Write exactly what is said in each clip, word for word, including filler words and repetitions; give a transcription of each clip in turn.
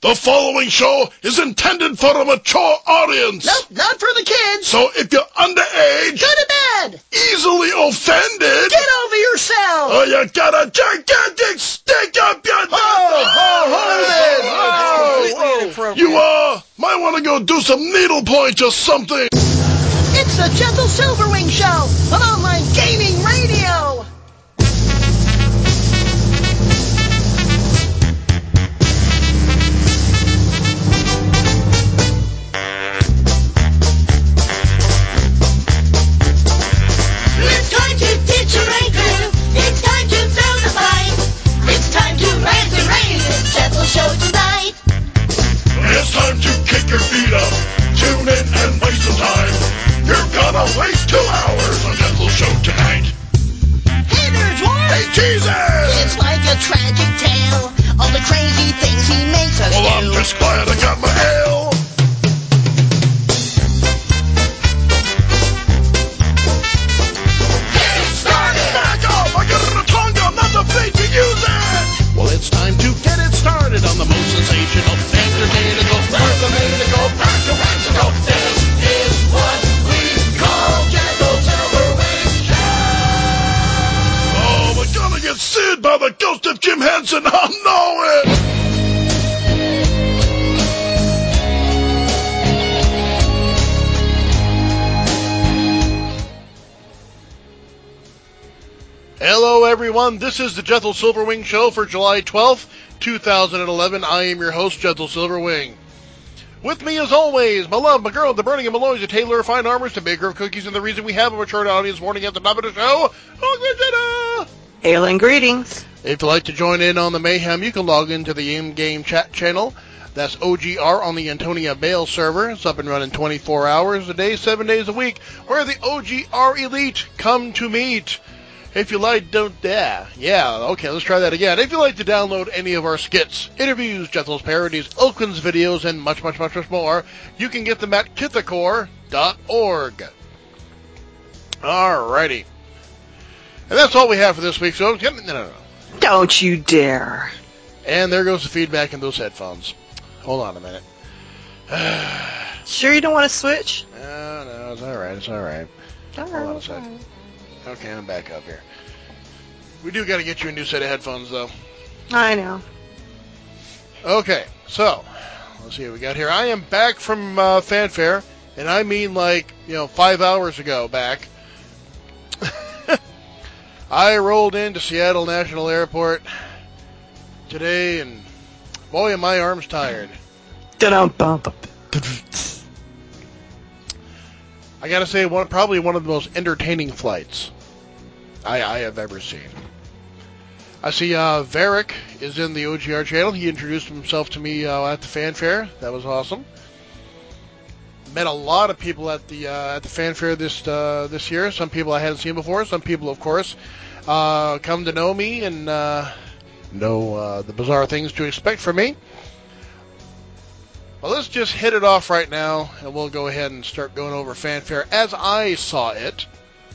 The following show is intended for a mature audience. Nope, not for the kids. So if you're underage, go to bed. Easily offended, get over yourself. Or you got a gigantic stick up your ho, ho, hold it. Whoa, whoa. You uh, might want to go do some needlepoint or something. It's the Gentle Silverwing Show, an online gaming radio. It's time to ditch a rancor. It's time to throw the fight. It's time to rant and rave. It's Gentle Show tonight. It's time to kick your feet up. Tune in and waste some time. You're gonna waste two hours on Gentle Show tonight. Hey there, Dwarf. Hey, Jesus! It's like a tragic tale. All the crazy things he makes us well, do. Well, I'm just glad I got my ale. Well, it's time to get it started on the most sensational, entertainable, mathematical, practical. This is what we call Gentle Silverwing Show. Oh, we're gonna get sued by the ghost of Jim Henson. I know it. Hello, everyone. This is the Gentle Silverwing Show for July twelfth, two thousand eleven. I am your host, Gentle Silverwing. With me, as always, my love, my girl, the burning of Malloy's, a tailor of fine armors, the baker of cookies, and the reason we have a mature audience warning at the top of the show, Ogre Hail and greetings. If you'd like to join in on the mayhem, you can log into the in-game chat channel. That's O G R on the Antonia Bale server. It's up and running twenty-four hours a day, seven days a week, where the O G R elite come to meet. If you like, don't dare. Yeah, okay, let's try that again. If you like to download any of our skits, interviews, Gentle's parodies, Oakland's videos, and much, much, much, much more, you can get them at kithacore dot org. Alrighty. And that's all we have for this week, so no, no, no. Don't you dare. And there goes the feedback in those headphones. Hold on a minute. Sure you don't want to switch? No, no, it's alright, it's alright. All Hold on a right. second. Okay, I'm back up here. We do got to get you a new set of headphones, though. I know. Okay, so, let's see what we got here. I am back from uh, Fanfare, and I mean like, you know, five hours ago back. I rolled into Seattle National Airport today, and boy, am my arms tired. Da-dum-bum-bum. I gotta say, one probably one of the most entertaining flights I, I have ever seen. I see uh, Varric is in the O G R channel. He introduced himself to me uh, at the Fanfare. That was awesome. Met a lot of people at the uh, at the Fanfare this uh, this year. Some people I hadn't seen before. Some people, of course, uh, come to know me and uh, know uh, the bizarre things to expect from me. Well, let's just hit it off right now, and we'll go ahead and start going over Fanfare as I saw it.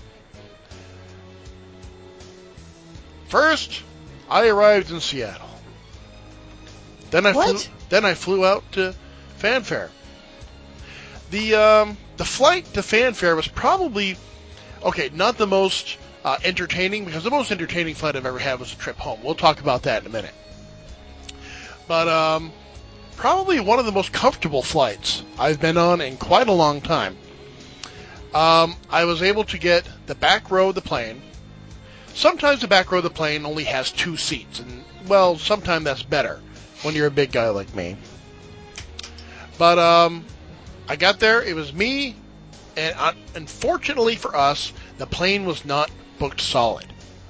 First, I arrived in Seattle. Then I What? flew. Then I flew out to Fanfare. The um, the flight to Fanfare was probably okay, not the most uh, entertaining, because the most entertaining flight I've ever had was a trip home. We'll talk about that in a minute. But um. Probably one of the most comfortable flights I've been on in quite a long time. Um, I was able to get the back row of the plane. Sometimes the back row of the plane only has two seats, and, well, sometimes that's better when you're a big guy like me. But um, I got there, it was me, and uh, unfortunately for us, the plane was not booked solid.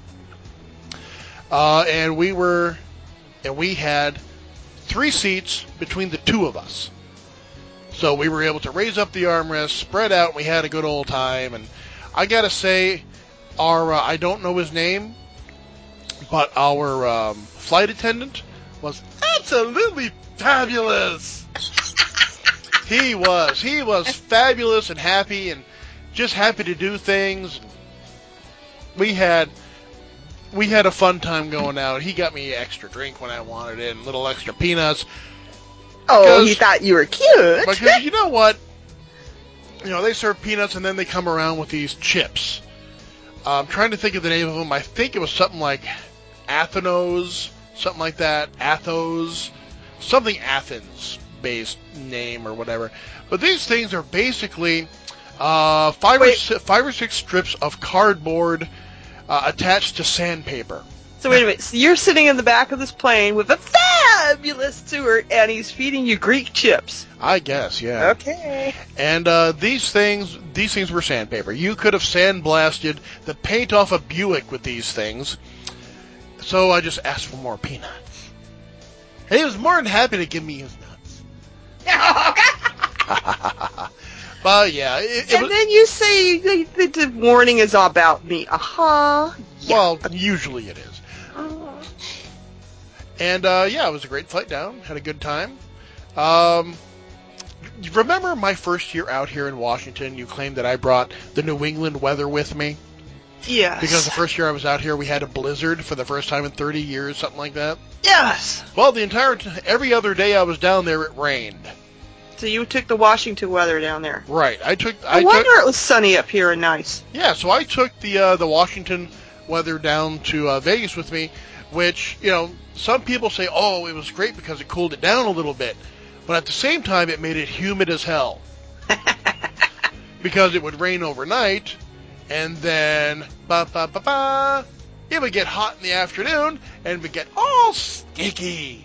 Uh, and we were, and we had three seats between the two of us. So we were able to raise up the armrests, spread out, and we had a good old time. And I gotta say, our uh, I don't know his name, but our um, flight attendant was absolutely fabulous. He was. He was fabulous and happy and just happy to do things. We had we had a fun time going out. He got me extra drink when I wanted it and little extra peanuts. Oh, Because- he thought you were cute. Because you know what? You know, they serve peanuts and then they come around with these chips. Uh, I'm trying to think of the name of them. I think it was something like Athenos, something like that. Athos, something Athens-based name or whatever. But these things are basically uh, five, or Wait. si- five or six strips of cardboard uh, attached to sandpaper. So wait a minute. So you're sitting in the back of this plane with a fabulous steward, and he's feeding you Greek chips. I guess, yeah. Okay. And uh, these things, these things were sandpaper. You could have sandblasted the paint off a Buick with these things. So I just asked for more peanuts. And he was more than happy to give me his nuts. But yeah, it, it And was, then you say the, the, the warning is about me. Uh-huh. well, usually it is. And uh, yeah, it was a great flight down. Had a good time. Um, you remember my first year out here in Washington? You claimed that I brought the New England weather with me. Yes. Because the first year I was out here, we had a blizzard for the first time in thirty years, something like that. Yes. Well, the entire t- every other day I was down there, it rained. So you took the Washington weather down there. Right. I took. I I wonder took. it was sunny up here and nice. Yeah. So I took the uh, the Washington weather down to uh, Vegas with me, which you know some people say, oh, it was great because it cooled it down a little bit, but at the same time it made it humid as hell because it would rain overnight. And then, ba ba ba ba, it would get hot in the afternoon, and it would get all sticky.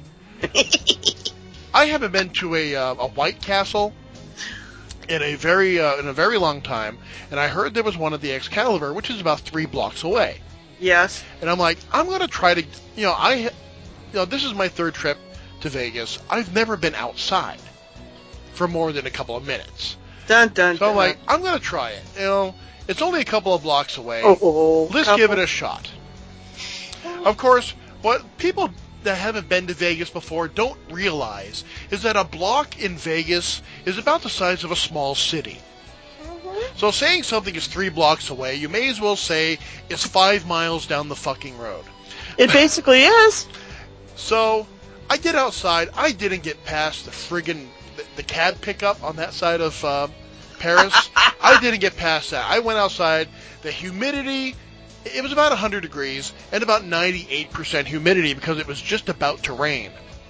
I haven't been to a uh, a White Castle in a very uh, in a very long time, and I heard there was one at the Excalibur, which is about three blocks away. Yes. And I'm like, I'm gonna try to, you know, I, you know, this is my third trip to Vegas. I've never been outside for more than a couple of minutes. Dun dun So I'm dun. like, I'm gonna try it. You know. It's only a couple of blocks away. Oh, Let's couple. give it a shot. Of course, what people that haven't been to Vegas before don't realize is that a block in Vegas is about the size of a small city. So saying something is three blocks away, you may as well say it's five miles down the fucking road. It basically is. So I get outside. I didn't get past the friggin' the, the cab pickup on that side of uh, Paris. I didn't get past that. I went outside. The humidity, it was about one hundred degrees and about ninety-eight percent humidity because it was just about to rain.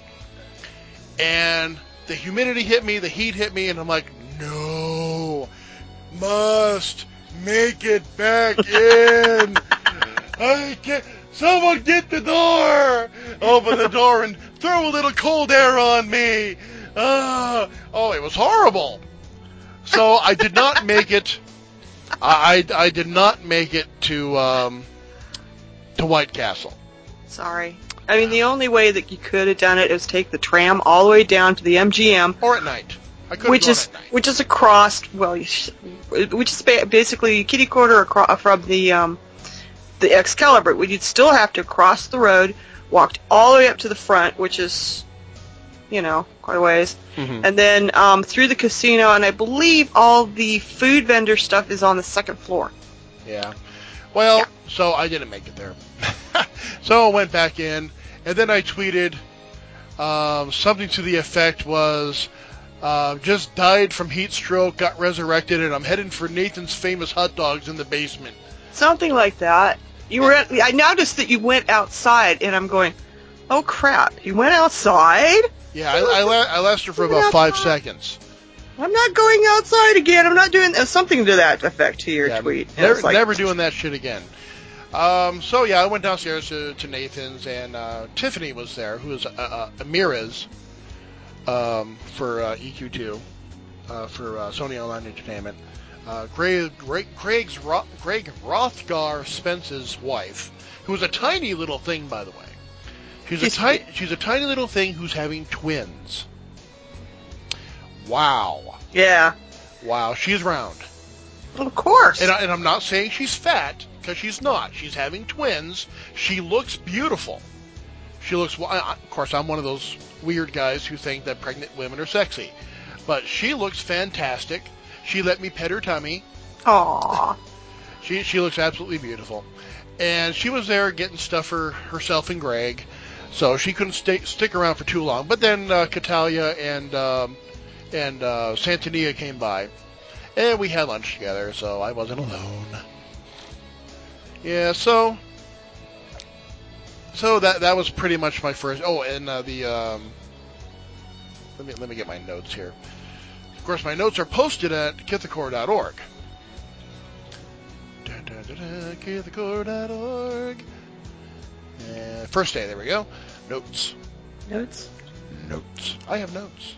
And the humidity hit me, the heat hit me, and I'm like, no, must make it back in. I can't. Someone get the door! Open the door and throw a little cold air on me. Ah, oh, it was horrible. So I did not make it. I, I, I did not make it to um, to White Castle. Sorry. I mean, the only way that you could have done it is take the tram all the way down to the M G M, Or at night. I could which have gone is at night. which is across. Well, you sh- which is ba- basically kitty corner across from the um, the Excalibur. You'd still have to cross the road, walked all the way up to the front, which is, you know, quite a ways, Mhm. and then um, through the casino. And I believe all the food vendor stuff is on the second floor. Yeah. Well, Yeah. so I didn't make it there. So I went back in, and then I tweeted um, something to the effect was, uh, just died from heat stroke, got resurrected, and I'm heading for Nathan's famous hot dogs in the basement. Something like that. You were. At, I noticed that you went outside, and I'm going, "Oh crap! You went outside? Yeah, I, I, la- I lasted for about five seconds. I'm not going outside again. I'm not doing uh, something to that effect to your Yeah, tweet." And Never, it's like, never doing that shit again. Um, so yeah, I went downstairs to, to Nathan's, and uh, Tiffany was there, who is uh, uh, Amira's um, for uh, E Q two, uh, for uh, Sony Online Entertainment. Uh, Greg, Greg, Greg's Ro- Greg Rothgar Spence's wife, who is a tiny little thing, by the way. She's a She's tiny, she's a tiny little thing who's having twins. Wow, Yeah. wow, she's round. Well, of course. And, I, and I'm not saying she's fat, because she's not. She's having twins. She looks beautiful. She looks, well, I, of course, I'm one of those weird guys who think that pregnant women are sexy. But she looks fantastic. She let me pet her tummy. Aww. She she looks absolutely beautiful. And she was there getting stuff for herself and Greg. So she couldn't stay, stick around for too long. But then uh, Catalia and um, and uh, Santania came by, and we had lunch together, so I wasn't alone. Yeah, so so that that was pretty much my first. Oh, and uh, the um, let me let me get my notes here. Of course, my notes are posted at kithakor dot org. kithakor dot org. And first day, there we go. Notes. Notes? Notes. I have notes.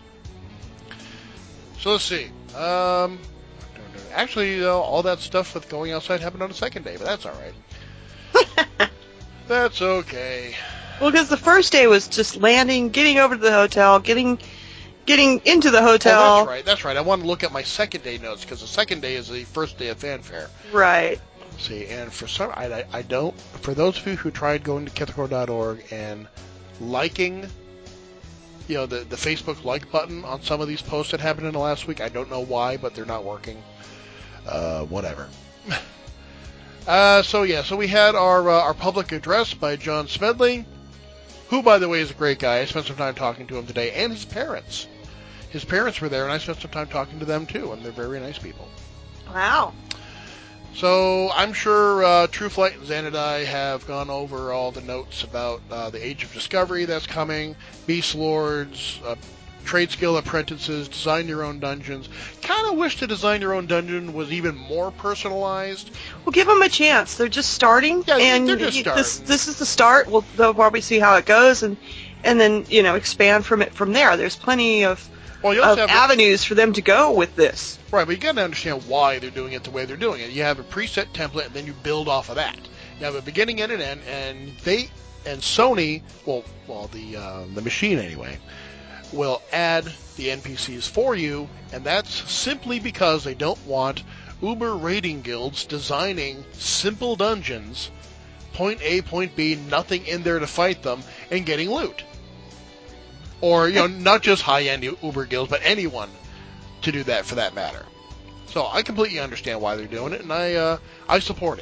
So let's see. Um, actually, uh, all that stuff with going outside happened on the second day, but that's all right. That's okay. Well, because the first day was just landing, getting over to the hotel, getting getting into the hotel. Oh, that's right. That's right. I want to look at my second day notes because the second day is the first day of fanfare. Right. See, and for some, I, I, I don't. For those of you who tried going to kithakor dot org and liking, you know, the the Facebook like button on some of these posts that happened in the last week, I don't know why, but they're not working. Uh, whatever. uh, so yeah, so we had our uh, our public address by John Smedley, who, by the way, is a great guy. I spent some time talking to him today, and his parents. His parents were there, and I spent some time talking to them too, and they're very nice people. Wow. So I'm sure uh, True Flight and Xanadai have gone over all the notes about uh, the Age of Discovery that's coming, Beast Lords, uh, Trade Skill Apprentices, Design Your Own Dungeons. Kind of wish the Design Your Own Dungeon was even more personalized. Well, give them a chance. They're just starting, Yeah, and they're just y- starting. this this is the start. We'll they'll probably see how it goes, and and then you know expand from it from there. There's plenty of, Well, you of also have avenues for them to go with this. right, but you got to understand why they're doing it the way they're doing it. You have a preset template, and then you build off of that. You have a beginning and an end, and they and Sony, well, well, the uh, the machine anyway, will add the N P Cs for you, and that's simply because they don't want Uber raiding guilds designing simple dungeons, point A, point B, nothing in there to fight them, and getting loot. Or, you know, not just high-end Uber guilds, but anyone to do that for that matter. So I completely understand why they're doing it, and I uh, I support it.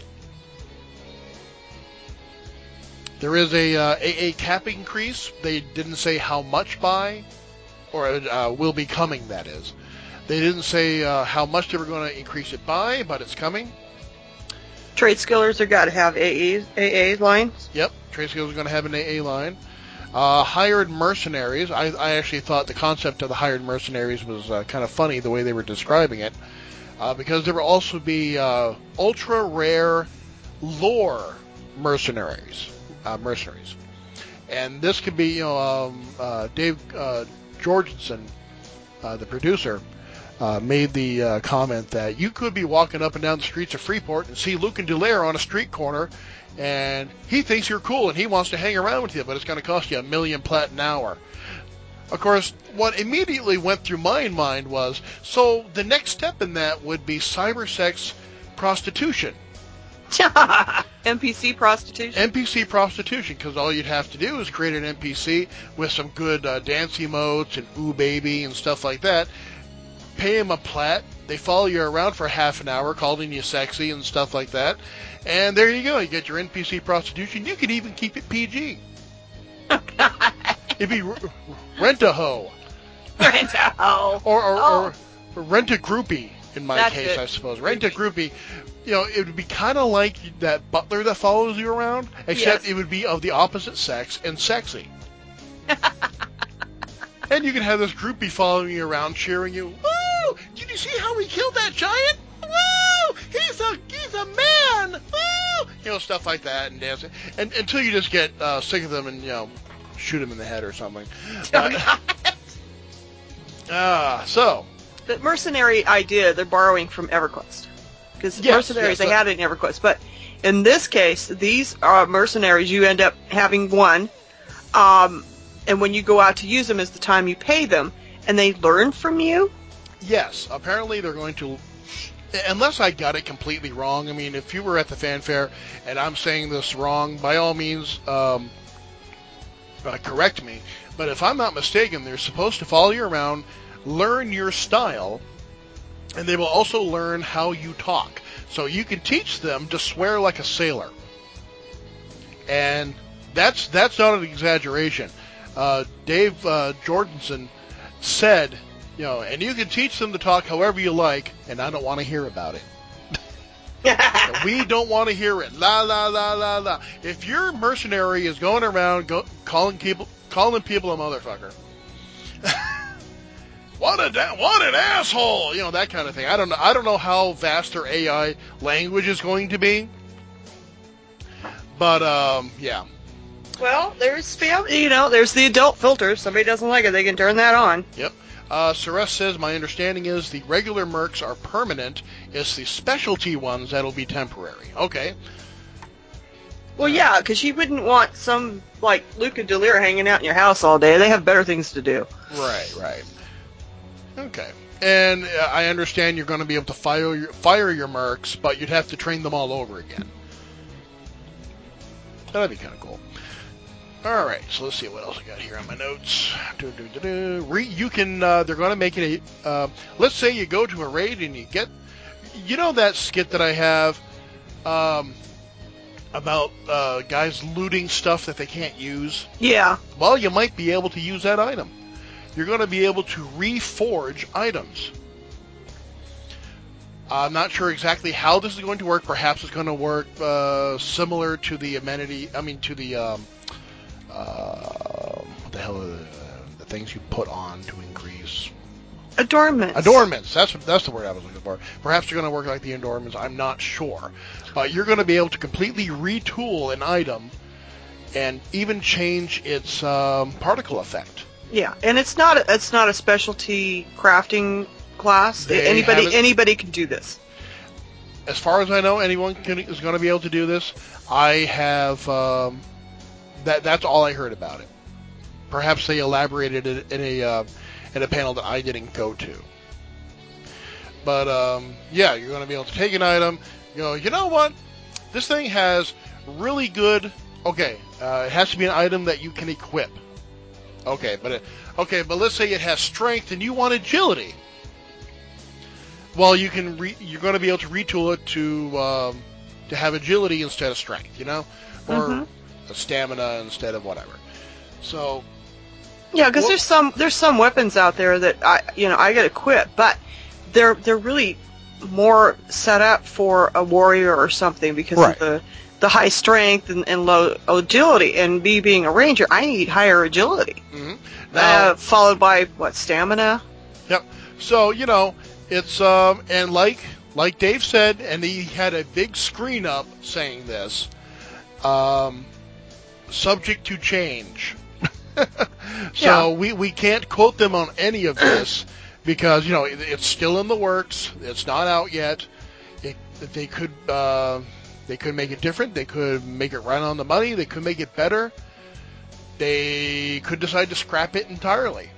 There is a, uh, a a cap increase. They didn't say how much by, or uh, will be coming, that is. They didn't say uh, how much they were going to increase it by, but it's coming. Trade skillers are got to have A As, A A lines. Yep, Trade Skills is going to have an A A line. Uh, hired mercenaries. I, I actually thought the concept of the hired mercenaries was uh, kind of funny, the way they were describing it, uh, because there will also be uh, ultra rare lore mercenaries. Uh, mercenaries, and this could be, you know, um, uh, Dave uh, Jorgensen, uh, the producer, uh, made the uh, comment that you could be walking up and down the streets of Freeport and see Luke and Delaire on a street corner, and he thinks you're cool and he wants to hang around with you, but it's going to cost you a million plat an hour. Of course, what immediately went through my mind was, so the next step in that would be cybersex prostitution. N P C prostitution. N P C prostitution, because all you'd have to do is create an N P C with some good uh, dance emotes and ooh baby and stuff like that. Pay them a plat. They follow you around for half an hour, calling you sexy and stuff like that. And there you go. You get your N P C prostitution. You could even keep it P G. It'd be r- rent a hoe. Rent a hoe. Or, or, Oh. or rent a groupie, in my That's case, it. I suppose. Rent a groupie. You know, it would be kind of like that butler that follows you around, except Yes. it would be of the opposite sex and sexy. And you can have this groupie following you around, cheering you. Woo! Did you see how we killed that giant? Woo! He's a he's a man. Woo! You know, stuff like that and dancing, and until you just get uh, sick of them and you know shoot them in the head or something. Uh, uh, so. The mercenary idea, they're borrowing from EverQuest. Because Yes, mercenaries, yes, they uh, had it in EverQuest. But in this case, these are mercenaries, you end up having one. Um, and when you go out to use them is the time you pay them. And they learn from you? Yes, apparently they're going to, unless I got it completely wrong. I mean, if you were at the fanfare and I'm saying this wrong, by all means, um, uh, correct me. But if I'm not mistaken, they're supposed to follow you around, learn your style, and they will also learn how you talk. So you can teach them to swear like a sailor. And that's that's not an exaggeration. Uh, Dave uh, Jordanson said, you know, and you can teach them to talk however you like, and I don't want to hear about it. We don't want to hear it. La la la la la. If your mercenary is going around go, calling people calling people a motherfucker, what a da- what an asshole, you know, that kind of thing. I don't know. I don't know how vast their A I language is going to be, but um, yeah. Well, there's spam. You know, there's the adult filter. If somebody doesn't like it, they can turn that on. Yep. Uh, Ceres says, my understanding is the regular mercs are permanent. It's the specialty ones that'll be temporary. Okay. Well, yeah, because you wouldn't want some, like, Luca Delir hanging out in your house all day. They have better things to do. Right, right. Okay. And uh, I understand you're going to be able to fire your, fire your mercs, but you'd have to train them all over again. That'd be kind of cool. All right, so let's see what else I got here on my notes. Do, do, do, do. Re, you can, uh, they're going to make it a, uh, let's say you go to a raid and you get, you know that skit that I have um, about uh, guys looting stuff that they can't use? Yeah. Well, you might be able to use that item. You're going to be able to reforge items. I'm not sure exactly how this is going to work. Perhaps it's going to work uh, similar to the amenity, I mean, to the... Um, Uh, what the hell are the, the things you put on to increase Adornments. adornments? That's that's the word I was looking for. Perhaps they're going to work like the adornments. I'm not sure, but you're going to be able to completely retool an item and even change its um, particle effect. Yeah, and it's not a, it's not a specialty crafting class. They anybody haven't- anybody can do this. As far as I know, anyone can, is going to be able to do this. I have. Um, That that's all I heard about it. Perhaps they elaborated it in a uh, in a panel that I didn't go to. But um, yeah, you're going to be able to take an item. You go, you know what? This thing has really good. Okay, uh, it has to be an item that you can equip. Okay, but it, okay, but let's say it has strength and you want agility. Well, you can re, you're going to be able to retool it to um, to have agility instead of strength. You know, or Mm-hmm. a stamina instead of whatever. So Yeah, because Well- there's some there's some weapons out there that I you know I get equipped, but they're they're really more set up for a warrior or something because Right. of the the high strength and, and low agility. And me being a ranger, I need higher agility. mhm. now, Uh, followed by what, stamina? yep. So you know, it's um, and like like Dave said, and he had a big screen up saying this. Um, subject to change. So Yeah. we, we can't quote them on any of this because, you know, it, it's still in the works. It's not out yet. It, they could uh, they could make it different. They could make it right on the money. They could make it better. They could decide to scrap it entirely.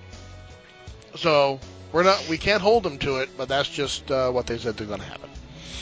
So we're not we can't hold them to it, but that's just uh, what they said they're going to happen.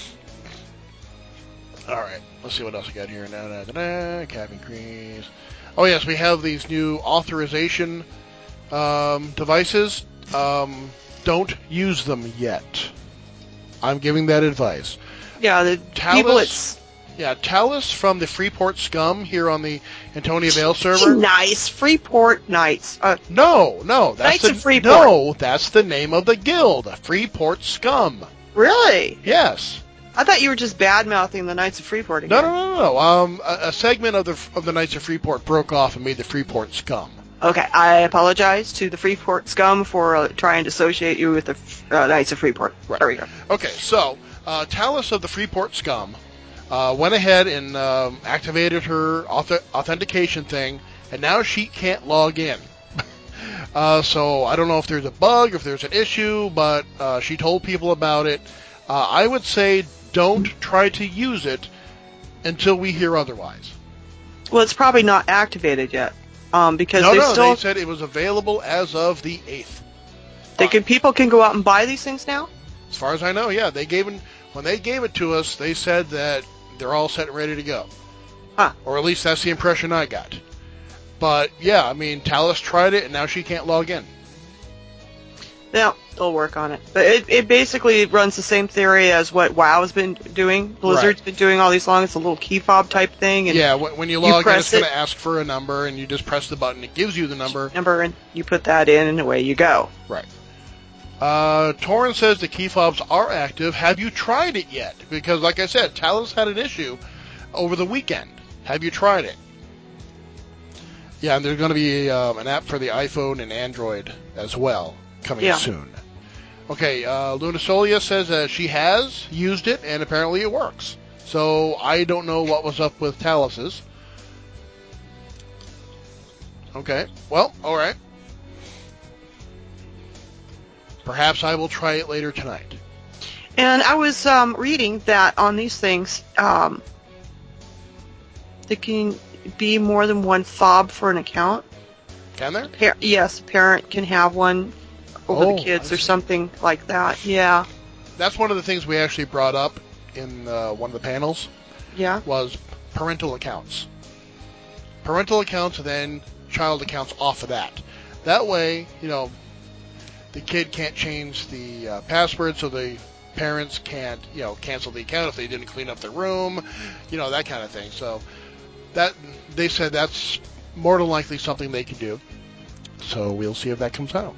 All right, let's see what else we got here. Da, da, da, da, cap increase. Oh yes, we have these new authorization um, devices. Um, don't use them yet. I'm giving that advice. Yeah, the Talus? people it's Yeah, Talus from the Freeport Scum here on the Antonia Vale server. nice Freeport Knights. Uh, No, no, that's Knights the of Freeport. no, that's the name of the guild, Freeport Scum. really? Yes. I thought you were just bad mouthing the Knights of Freeport again. No, no, no, no. Um, a, a segment of the of the Knights of Freeport broke off and made the Freeport Scum. Okay, I apologize to the Freeport scum for uh, trying to associate you with the uh, Knights of Freeport. Right. There we go. Okay, so uh, Talus of the Freeport Scum uh, went ahead and um, activated her auth- authentication thing, and now she can't log in. uh, so I don't know if there's a bug, if there's an issue, but uh, she told people about it. Uh, I would say don't try to use it until we hear otherwise. Well, it's probably not activated yet, um, because No, they no, still they said it was available as of the eighth. they can people can go out and buy these things now. As far as I know, yeah, they gave it, when they gave it to us, they said that they're all set and ready to go. Huh. Or at least that's the impression I got. But yeah, I mean, Talus tried it and now she can't log in. Yeah, they'll work on it. But it, it basically runs the same theory as what WoW's been doing. Blizzard's Right. been doing all these long. It's a little key fob type thing. And Yeah, wh- when you log in, press it's going it. to ask for a number, and you just press the button. It gives you the number. number, and you put that in, and away you go. Right. Uh, Torrin says the key fobs are active. Have you tried it yet? Because, like I said, Talos had an issue over the weekend. Have you tried it? Yeah, and there's going to be um, an app for the iPhone and Android as well coming Yeah. soon. Okay, uh, Luna Solia says that she has used it, and apparently it works. So I don't know what was up with Talos's. Okay, well, all right. Perhaps I will try it later tonight. And I was um, reading that on these things, um, there can be more than one fob for an account. Can there? Par- yes, a parent can have one over Oh, the kids I or see. something like that. Yeah, That's one of the things we actually brought up in uh, one of the panels yeah. was parental accounts. Parental accounts and then child accounts off of that. That way, you know, the kid can't change the uh, password, so the parents can't, you know, cancel the account if they didn't clean up their room, you know, that kind of thing. So that they said that's more than likely something they can do. So we'll see if that comes out.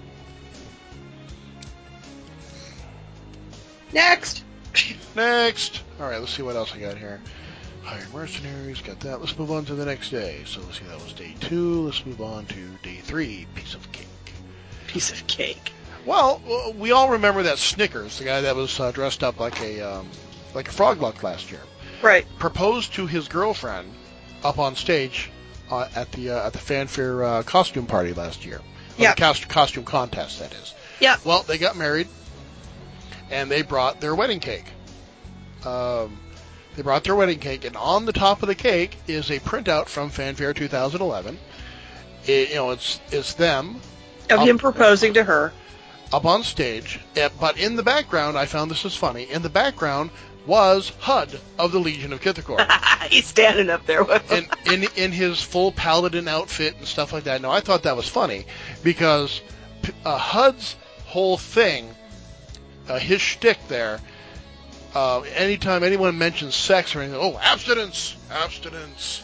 Next. Next. All right, let's see what else I got here. Hire mercenaries, got that. Let's move on to the next day. So let's see, that was day two. Let's move on to day three. Piece of cake. Piece of cake. Well, uh, we all remember that Snickers, the guy that was uh, dressed up like a um, like a frog luck last year, Right. proposed to his girlfriend up on stage uh, at the uh, at the fanfare uh, costume party last year. Or Yeah. The cost- costume contest, that is. Yeah. Well, they got married, and they brought their wedding cake. Um, they brought their wedding cake, and on the top of the cake is a printout from Fanfare two thousand eleven. It, you know, it's it's them Of Up- him proposing to her. up on stage, eh, but in the background, I found this is funny. In the background was H U D of the Legion of Kithakor, He's standing up there with him. in in in his full paladin outfit and stuff like that. Now, I thought that was funny because uh, H U D's whole thing, uh, his shtick there. Uh, anytime anyone mentions sex or anything, oh, abstinence, abstinence.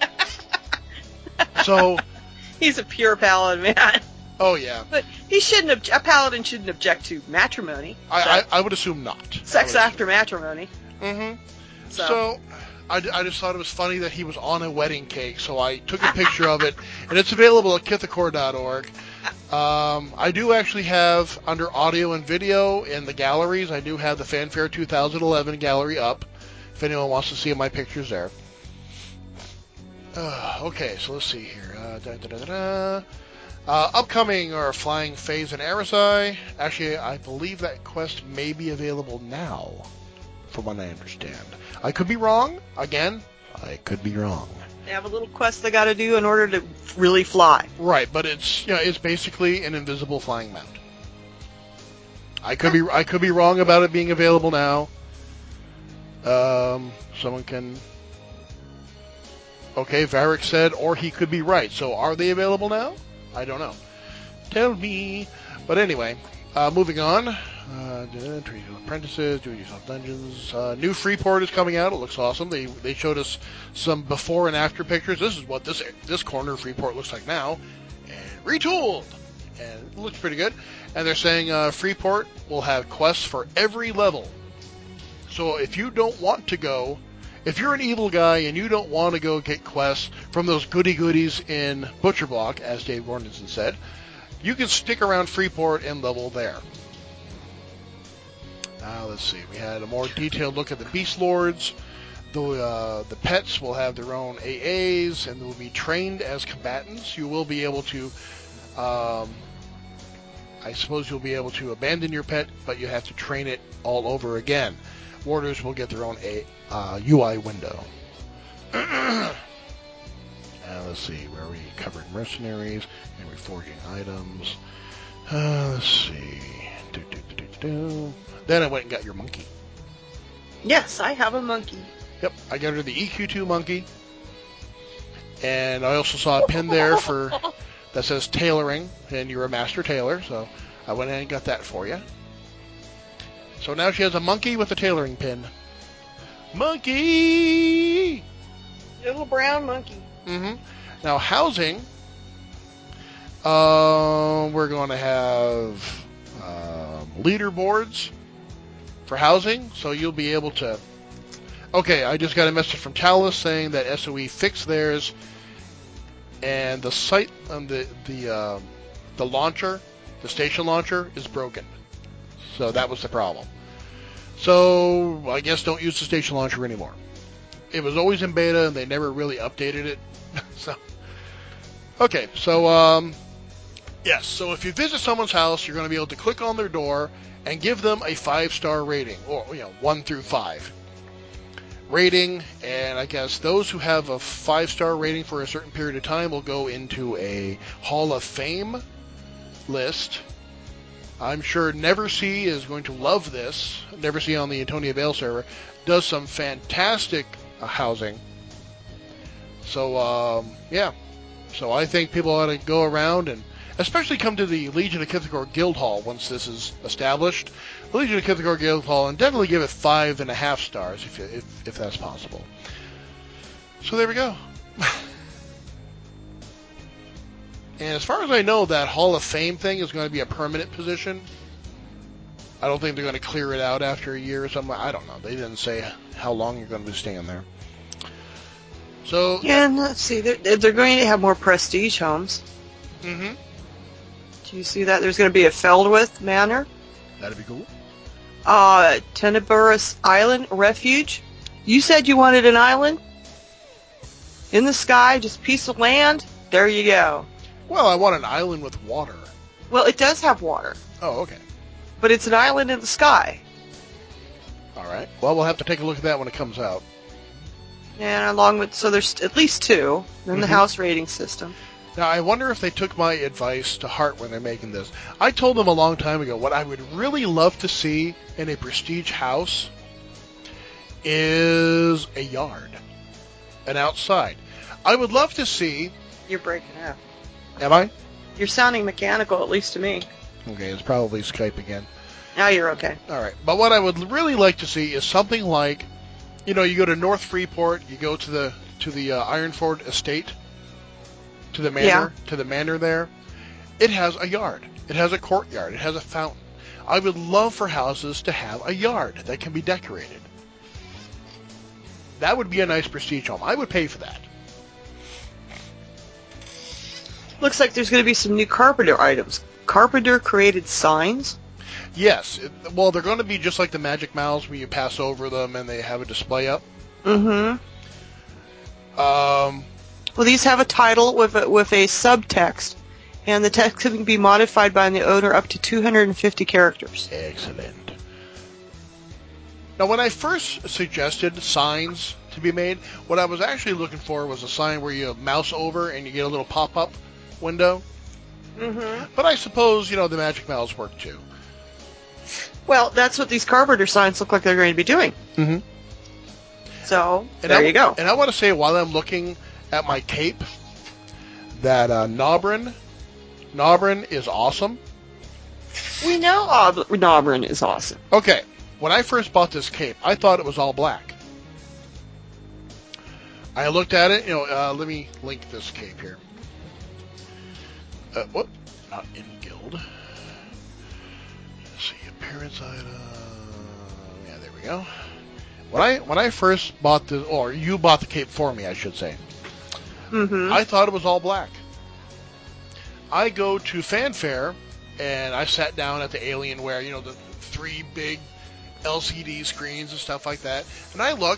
So, He's a pure paladin, man. oh yeah, But he shouldn't. Obje- a paladin shouldn't object to matrimony. I, I, I would assume not. Sex after matrimony. Mm-hmm. So, So, I, I just thought it was funny that he was on a wedding cake, so I took a picture of it, and it's available at kithakor dot org. Um, I do actually have, under audio and video in the galleries, I do have the Fanfare two thousand eleven gallery up, if anyone wants to see my pictures there. Uh, okay, so let's see here. Uh, da, da, da, da, da. Uh, upcoming are Flying Phase and Arisai. Actually, I believe that quest may be available now, from what I understand. I could be wrong. Again, I could be wrong. they have a little quest they got to do in order to really fly. Right, but it's you know, it's basically an invisible flying mount. I could be I could be wrong about it being available now. Um, someone can. Okay, Varric said, or he could be right. So are they available now? I don't know. Tell me. But anyway, uh, moving on. Uh, treat apprentices, do it yourself dungeons. Uh, new Freeport is coming out. It looks awesome. They they showed us some before and after pictures. This is what this this corner of Freeport looks like now, and retooled, and it looks pretty good. And they're saying uh, Freeport will have quests for every level. So if you don't want to go, if you're an evil guy and you don't want to go get quests from those goody goodies in Butcher Block, as Dave Gordonson said, you can stick around Freeport and level there. Now, let's see. We had a more detailed look at the Beast Lords. The, uh, the pets will have their own A As, and they will be trained as combatants. You will be able to, um, I suppose you'll be able to abandon your pet, but you have to train it all over again. Warders will get their own A, uh, U I window. Now, let's see. Where we covered mercenaries and reforging items. Uh, let's see. Do, do, do, do, do. Then I went and got your monkey. Yes, I have a monkey. Yep, I got her the E Q two monkey. And I also saw a pin there for that says tailoring, and you're a master tailor, so I went ahead and got that for you. So now she has a monkey with a tailoring pin. Monkey! Little brown monkey. Mm-hmm. Now, housing, uh, we're going to have um, leaderboards for housing, so you'll be able to... Okay, I just got a message from Talos saying that S O E fixed theirs, and the site on the the um, the launcher, the station launcher, is broken. So that was the problem. So I guess don't use the station launcher anymore. It was always in beta, and they never really updated it. so okay, so um, yes. So if you visit someone's house, you're going to be able to click on their door and give them a five-star rating, or you know, one through five. Rating, and I guess those who have a five-star rating for a certain period of time will go into a Hall of Fame list. I'm sure Neversea is going to love this. Neversea on the Antonia Vale server does some fantastic uh, housing. So, um, yeah. So I think people ought to go around and especially come to the Legion of Kithagor Guild Hall once this is established. The Legion of Kithagor Guild Hall, and definitely give it five and a half stars if, you, if, if that's possible. So there we go. And as far as I know, that Hall of Fame thing is going to be a permanent position. I don't think they're going to clear it out after a year or something. I don't know. They didn't say how long you're going to be staying there. So Yeah, and let's see. They're, they're going to have more prestige homes. Mm-hmm. Do you see that? There's going to be a Feldwith Manor. That'd be cool. Uh, Tenebrous Island Refuge. You said you wanted an island? In the sky, just piece of land? There you go. Well, I want an island with water. Well, it does have water. Oh, okay. But it's an island in the sky. All right. Well, we'll have to take a look at that when it comes out. And along with, so there's at least two in the Mhm. house rating system. Now, I wonder if they took my advice to heart when they're making this. I told them a long time ago what I would really love to see in a prestige house is a yard, an outside. I would love to see... You're breaking up. Am I? You're sounding mechanical, at least to me. Okay, it's probably Skype again. Now you're okay. All right. But what I would really like to see is something like, you know, you go to North Freeport, you go to the to the uh, Ironford Estate, to the manor, Yeah. to the manor there. It has a yard. It has a courtyard. It has a fountain. I would love for houses to have a yard that can be decorated. That would be a nice prestige home. I would pay for that. Looks like there's going to be some new Carpenter items. Carpenter created signs. Yes. It, well, they're going to be just like the Magic Mouths where you pass over them and they have a display up. Mm-hmm. Um, Well, these have a title with a, with a subtext, and the text can be modified by the owner up to two hundred fifty characters. Excellent. Now, when I first suggested signs to be made, what I was actually looking for was a sign where you mouse over and you get a little pop-up window. Mm-hmm. But I suppose, you know, the Magic Mouths work too. Well, that's what these Carpenter signs look like they're going to be doing. Mm-hmm. So, And there I, you go. And I want to say, while I'm looking at my cape, that uh, Nobrin, Nobrin is awesome. We know Ob- Nobrin is awesome. Okay, when I first bought this cape, I thought it was all black. I looked at it, you know, uh, let me link this cape here. Uh, whoop, not in guild. Let's see, appearance item. Yeah, there we go. When I when I first bought this, or you bought the cape for me, I should say. Mm-hmm. I thought it was all black. I go to Fanfare, and I sat down at the Alienware, you know, the three big L C D screens and stuff like that, and I look,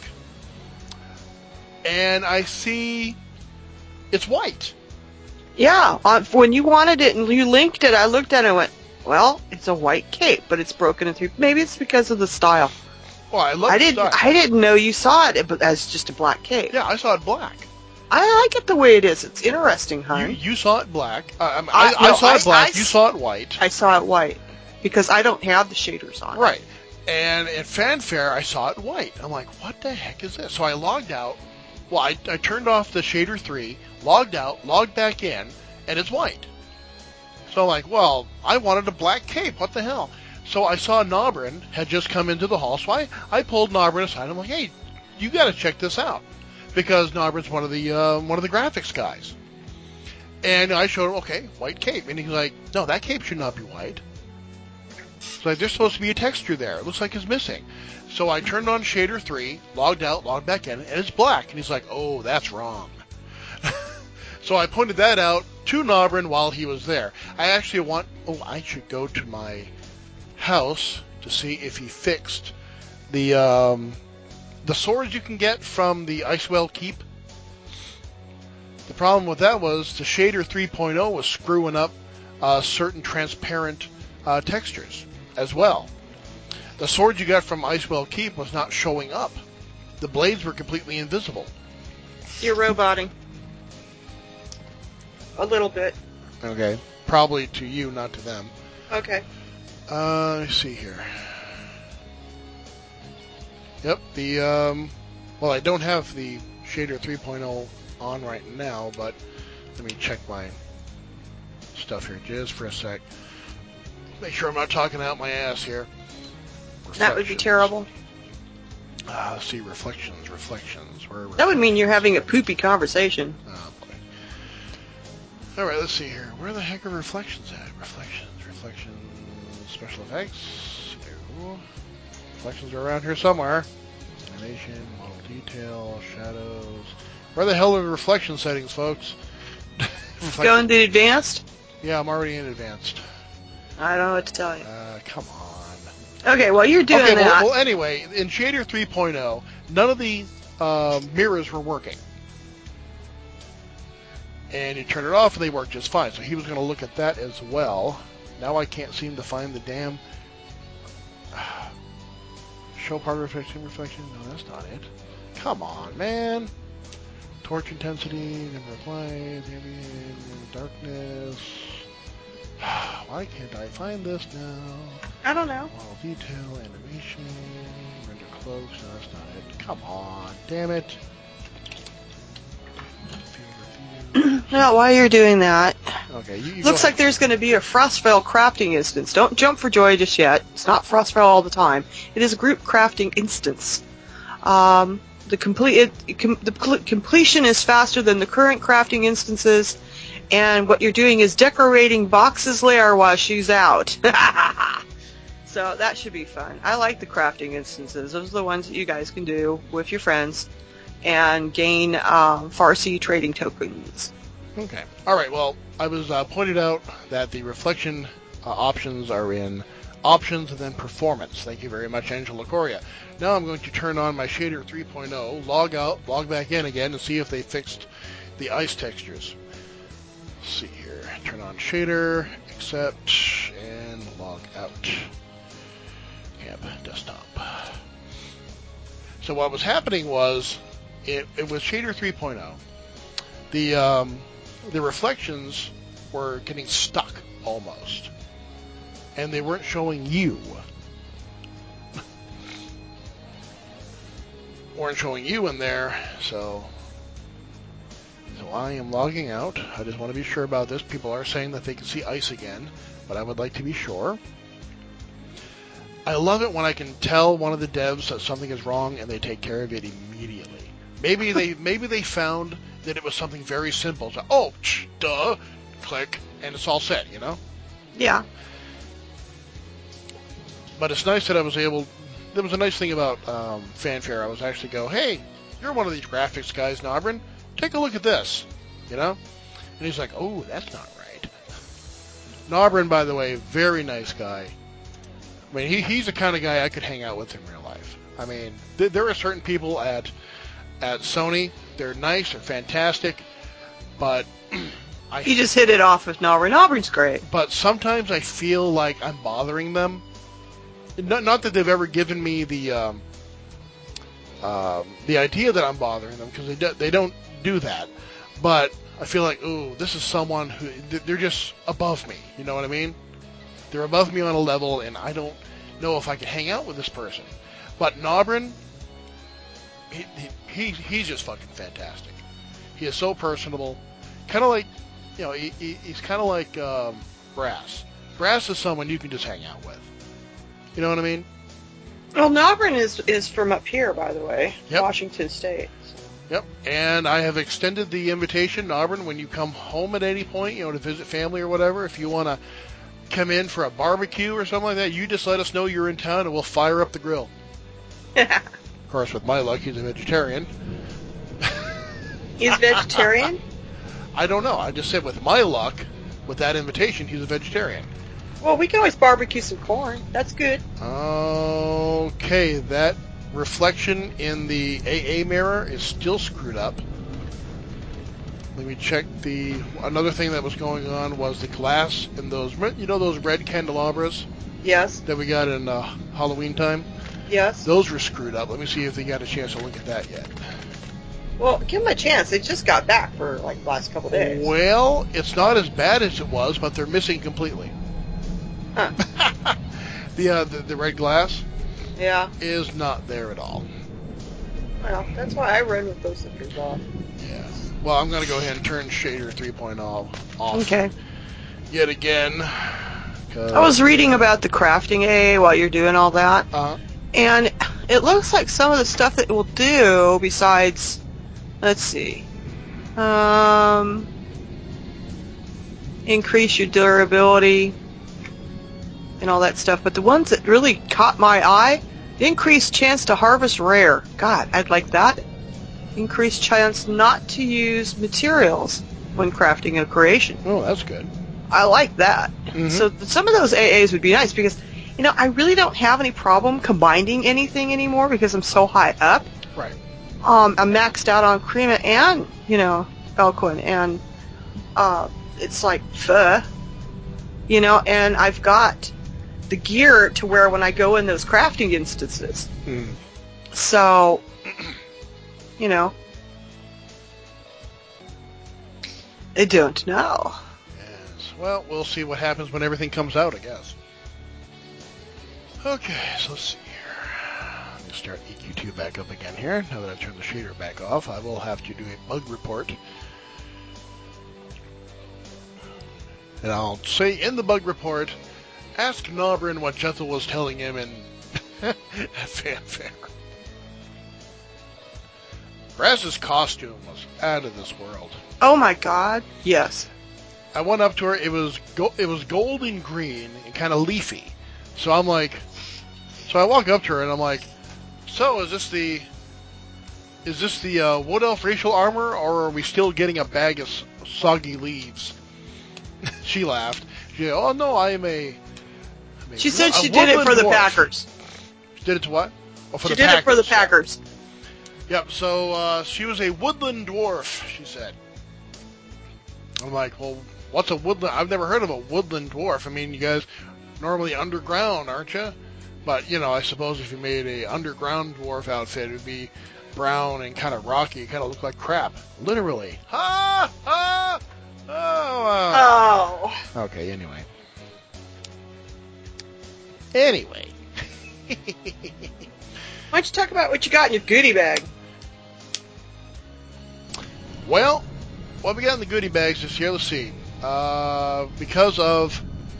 and I see it's white. Yeah, uh, when you wanted it and you linked it, I looked at it and went, well, it's a white cape, but it's broken in three. Maybe it's because of the style. Well, I love I the didn't. style. I didn't know you saw it as just a black cape. Yeah, I saw it black. I like it the way it is. It's interesting, You, hon. you saw it black. Uh, I, mean, I, I- I no, saw I- it black. I you s- saw it white. I saw it white because I don't have the shaders on. Right. And at Fanfare, I saw it white. I'm like, what the heck is this? So I logged out. Well, I, I turned off the shader three, logged out, logged back in, and it's white. So I'm like, well, I wanted a black cape. What the hell? So I saw Nobrin had just come into the hall, so I, I pulled Nobrin aside. I'm like, hey, you got to check this out, because Nobrin's one of the uh, one of the graphics guys. And I showed him, okay, white cape, and he's like, no, that cape should not be white. So like, there's supposed to be a texture there. It looks like it's missing. So I turned on Shader three, logged out, logged back in, and it's black. And he's like, oh, that's wrong. So I pointed that out to Nobrin while he was there. I actually want, oh, I should go to my house to see if he fixed the um, the swords you can get from the Icewell Keep. The problem with that was the Shader three point oh was screwing up uh, certain transparent uh, textures as well. The sword you got from Icewell Keep was not showing up. The blades were completely invisible. You're roboting. A little bit. Okay. Probably to you, not to them. Okay. Uh, let me see here. Yep, the, um, well, I don't have the Shader three point oh on right now, but let me check my stuff here just for a sec. Make sure I'm not talking out my ass here. That would be terrible. Uh, let's see, reflections, reflections. Where are That would mean you're having a poopy conversation. Oh, boy. Alright, let's see here. Where the heck are reflections at? Reflections, reflections, special effects. No. Reflections are around here somewhere. Animation, model detail, shadows. Where the hell are the reflection settings, folks? Go into advanced? Yeah, I'm already in advanced. I don't know what to tell you. Uh, come on. Okay, well, you're doing okay, that. Well, well, anyway, in Shader three point oh, none of the uh, mirrors were working. And you turn it off and they work just fine. So he was going to look at that as well. Now I can't seem to find the damn... Show part of reflection, reflection. No, that's not it. Come on, man. Torch intensity, number of light, ambient, darkness. Why can't I find this now? I don't know. Model detail, animation, render cloaks. No, that's not it. Come on, damn it. Well, while you're doing that, Okay, you, you looks go like there's going to be a Frostveil crafting instance. Don't jump for joy just yet. It's not Frostveil all the time. It is a group crafting instance. Um, the complete it, com, the cl- completion is faster than the current crafting instances, and what you're doing is decorating Box's lair while she's out. So that should be fun. I like the crafting instances. Those are the ones that you guys can do with your friends and gain um, Farsi trading tokens. Okay. All right. Well, I was uh, pointed out that the reflection uh, options are in options and then performance. Thank you very much, Angela Coria. Now I'm going to turn on my Shader three point oh, log out, log back in again, and see if they fixed the ice textures. Let's see here. Turn on Shader, accept, and log out. Yep, desktop. So what was happening was, it, it was Shader three point oh. The um, the reflections were getting stuck almost, and they weren't showing you. weren't showing you in there, so so I am logging out. I just want to be sure about this. People are saying that they can see ice again, but I would like to be sure. I love it when I can tell one of the devs that something is wrong and they take care of it immediately. Maybe they maybe they found that it was something very simple. So, oh, tch, duh, click, and it's all set, you know? Yeah. But it's nice that I was able... There was a nice thing about um, Fanfare. I was actually go, hey, you're one of these graphics guys, Nobrin. Take a look at this, you know? And he's like, oh, that's not right. Nobrin, by the way, very nice guy. I mean, he, he's the kind of guy I could hang out with in real life. I mean, th- there are certain people at at Sony, they're nice, they're fantastic, but I... You just hit it off with Nobrin. Nobrin's great. But sometimes I feel like I'm bothering them. Not, not that they've ever given me the um, uh, the idea that I'm bothering them, because they, do, they don't do that. But I feel like, ooh, this is someone who... They're just above me, you know what I mean? They're above me on a level, and I don't know if I can hang out with this person. But Nobrin, he, he, he he's just fucking fantastic. He is so personable. Kind of like, you know, he, he, he's kind of like um, Brass. Brass is someone you can just hang out with. You know what I mean? Well, Nobrin is is from up here, by the way, Yep. Washington State. Yep. And I have extended the invitation, Auburn, when you come home at any point, you know, to visit family or whatever, if you want to come in for a barbecue or something like that, you just let us know you're in town and we'll fire up the grill. Of course, with my luck, he's a vegetarian. He's vegetarian? I don't know. I just said with my luck, with that invitation, he's a vegetarian. Well, we can always barbecue some corn. That's good. Okay, that reflection in the A A mirror is still screwed up. Let me check the... Another thing that was going on was the glass in those... You know those red candelabras Yes. that we got in uh, Halloween time? Yes. Those were screwed up. Let me see if they got a chance to look at that yet. Well, give them a chance. They just got back for, like, the last couple days. Well, it's not as bad as it was, but they're missing completely. Huh. the, uh, the the red glass Yeah. is not there at all. Well, that's why I run with those suckers off. Yeah. Well, I'm going to go ahead and turn Shader three point oh off Okay. yet again. I was reading about the crafting A A while you're doing all that, Uh, and it looks like some of the stuff that it will do, besides, let's see, um, increase your durability and all that stuff, but the ones that really caught my eye, increased chance to harvest rare. God, I'd like that. Increased chance not to use materials when crafting a creation. oh, that's good. I like that. Mhm. So th- some of those A As would be nice because, you know, I really don't have any problem combining anything anymore because I'm so high up. Right. Um, I'm maxed out on Crema and, you know, Elquin, and uh, it's like, fuh, you know, and I've got the gear to where when I go in those crafting instances. Mm. So, you know, I don't know. Yes. Well, we'll see what happens when everything comes out, I guess. Okay, so let's see here. Let me start E Q two back up again here. Now that I've turned the shader back off, I will have to do a bug report. And I'll say in the bug report, ask Nobrin what Jethel was telling him in at Fanfare. Brass's costume was out of this world. Oh my God, yes. I went up to her. It was go- it was gold and green and kind of leafy. So I'm like, so I walk up to her and I'm like, so is this the is this the uh, Wood Elf racial armor, or are we still getting a bag of s- soggy leaves? She laughed. She said, oh no, I am a. I'm a She said a she did it woodland for the dwarf. Packers. She did it to what? Oh, for She the did Packers. it for the Packers. Yep. So uh, she was a woodland dwarf. She said. I'm like, well, what's a woodland? I've never heard of a woodland dwarf. I mean, you guys normally underground, aren't you? But you know, I suppose if you made a underground dwarf outfit, it would be brown and kind of rocky. It kind of look like crap, literally. Ha ha. Oh. Wow. Oh. Okay. Anyway. Anyway. Why don't you talk about what you got in your goodie bag? Well, what we got in the goodie bags this year, let's see. Uh, because of,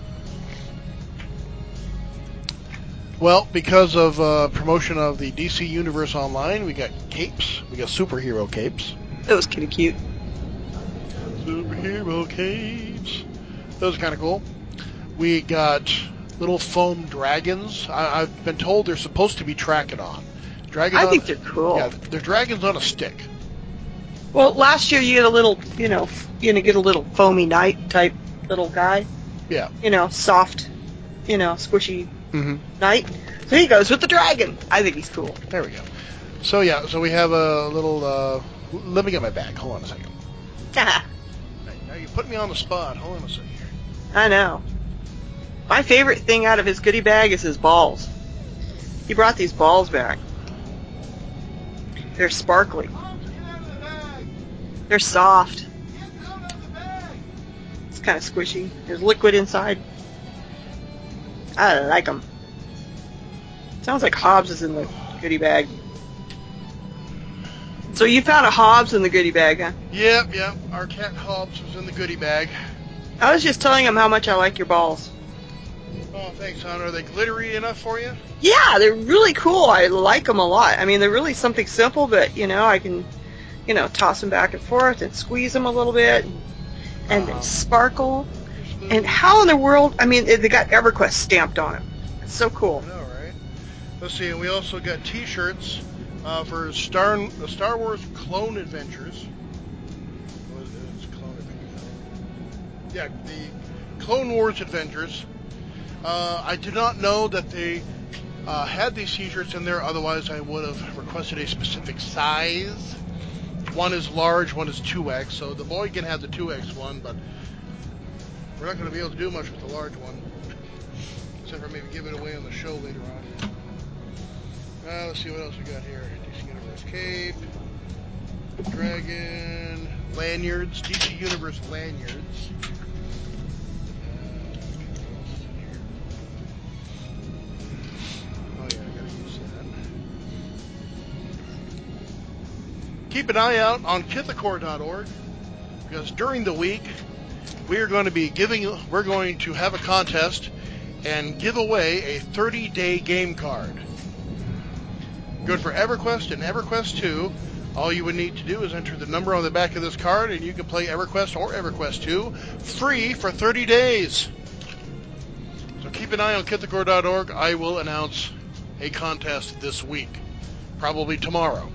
well, because of uh, promotion of the D C Universe Online, we got capes. We got superhero capes. That was kind of cute. Superhero capes. Those are kind of cool. We got little foam dragons. I, I've been told they're supposed to be Trachodon. Dragon I on, think they're cool. Yeah, they're dragons on a stick. Well, last year you get a little, you know, f- you know, get a little foamy knight type little guy. Yeah. You know, soft, you know, squishy Mm-hmm. knight. So he goes with the dragon. I think he's cool. There we go. So yeah, so we have a little. Uh, let me get my bag. Hold on a second. Now you put me on the spot. Hold on a second here. I know. My favorite thing out of his goodie bag is his balls. He brought these balls back. They're sparkly. They're soft. It's kind of squishy. There's liquid inside. I like them. Sounds like Hobbs is in the goodie bag. So you found a Hobbs in the goodie bag, huh? Yep, yep. Our cat Hobbs was in the goodie bag. I was just telling him how much I like your balls. Oh, thanks, hon. Are they glittery enough for you? Yeah, they're really cool. I like them a lot. I mean, they're really something simple, but, you know, I can, you know, toss them back and forth and squeeze them a little bit, and, and Uh-huh. they sparkle. Smooth. And how in the world, I mean, they got EverQuest stamped on them. It's so cool. I know, right? Let's see, and we also got T-shirts uh, for Star the Star Wars Clone Adventures. What is it? It's Clone Adventures. Yeah, the Clone Wars Adventures. Uh, I did not know that they uh, had these T-shirts in there. Otherwise, I would have requested a specific size. One is large, one is two X. So the boy can have the two X one, but we're not going to be able to do much with the large one, except for maybe give it away on the show later on. Uh, let's see what else we got here. D C Universe Cape, Dragon, lanyards, D C Universe lanyards. Uh, oh yeah, I gotta use that. Keep an eye out on Kithakor dot org, because during the week we are going to be giving, we're going to have a contest and give away a thirty day game card. Good for EverQuest and EverQuest two. All you would need to do is enter the number on the back of this card, and you can play EverQuest or EverQuest two free for thirty days. So keep an eye on Kithakor dot org. I will announce a contest this week, probably tomorrow.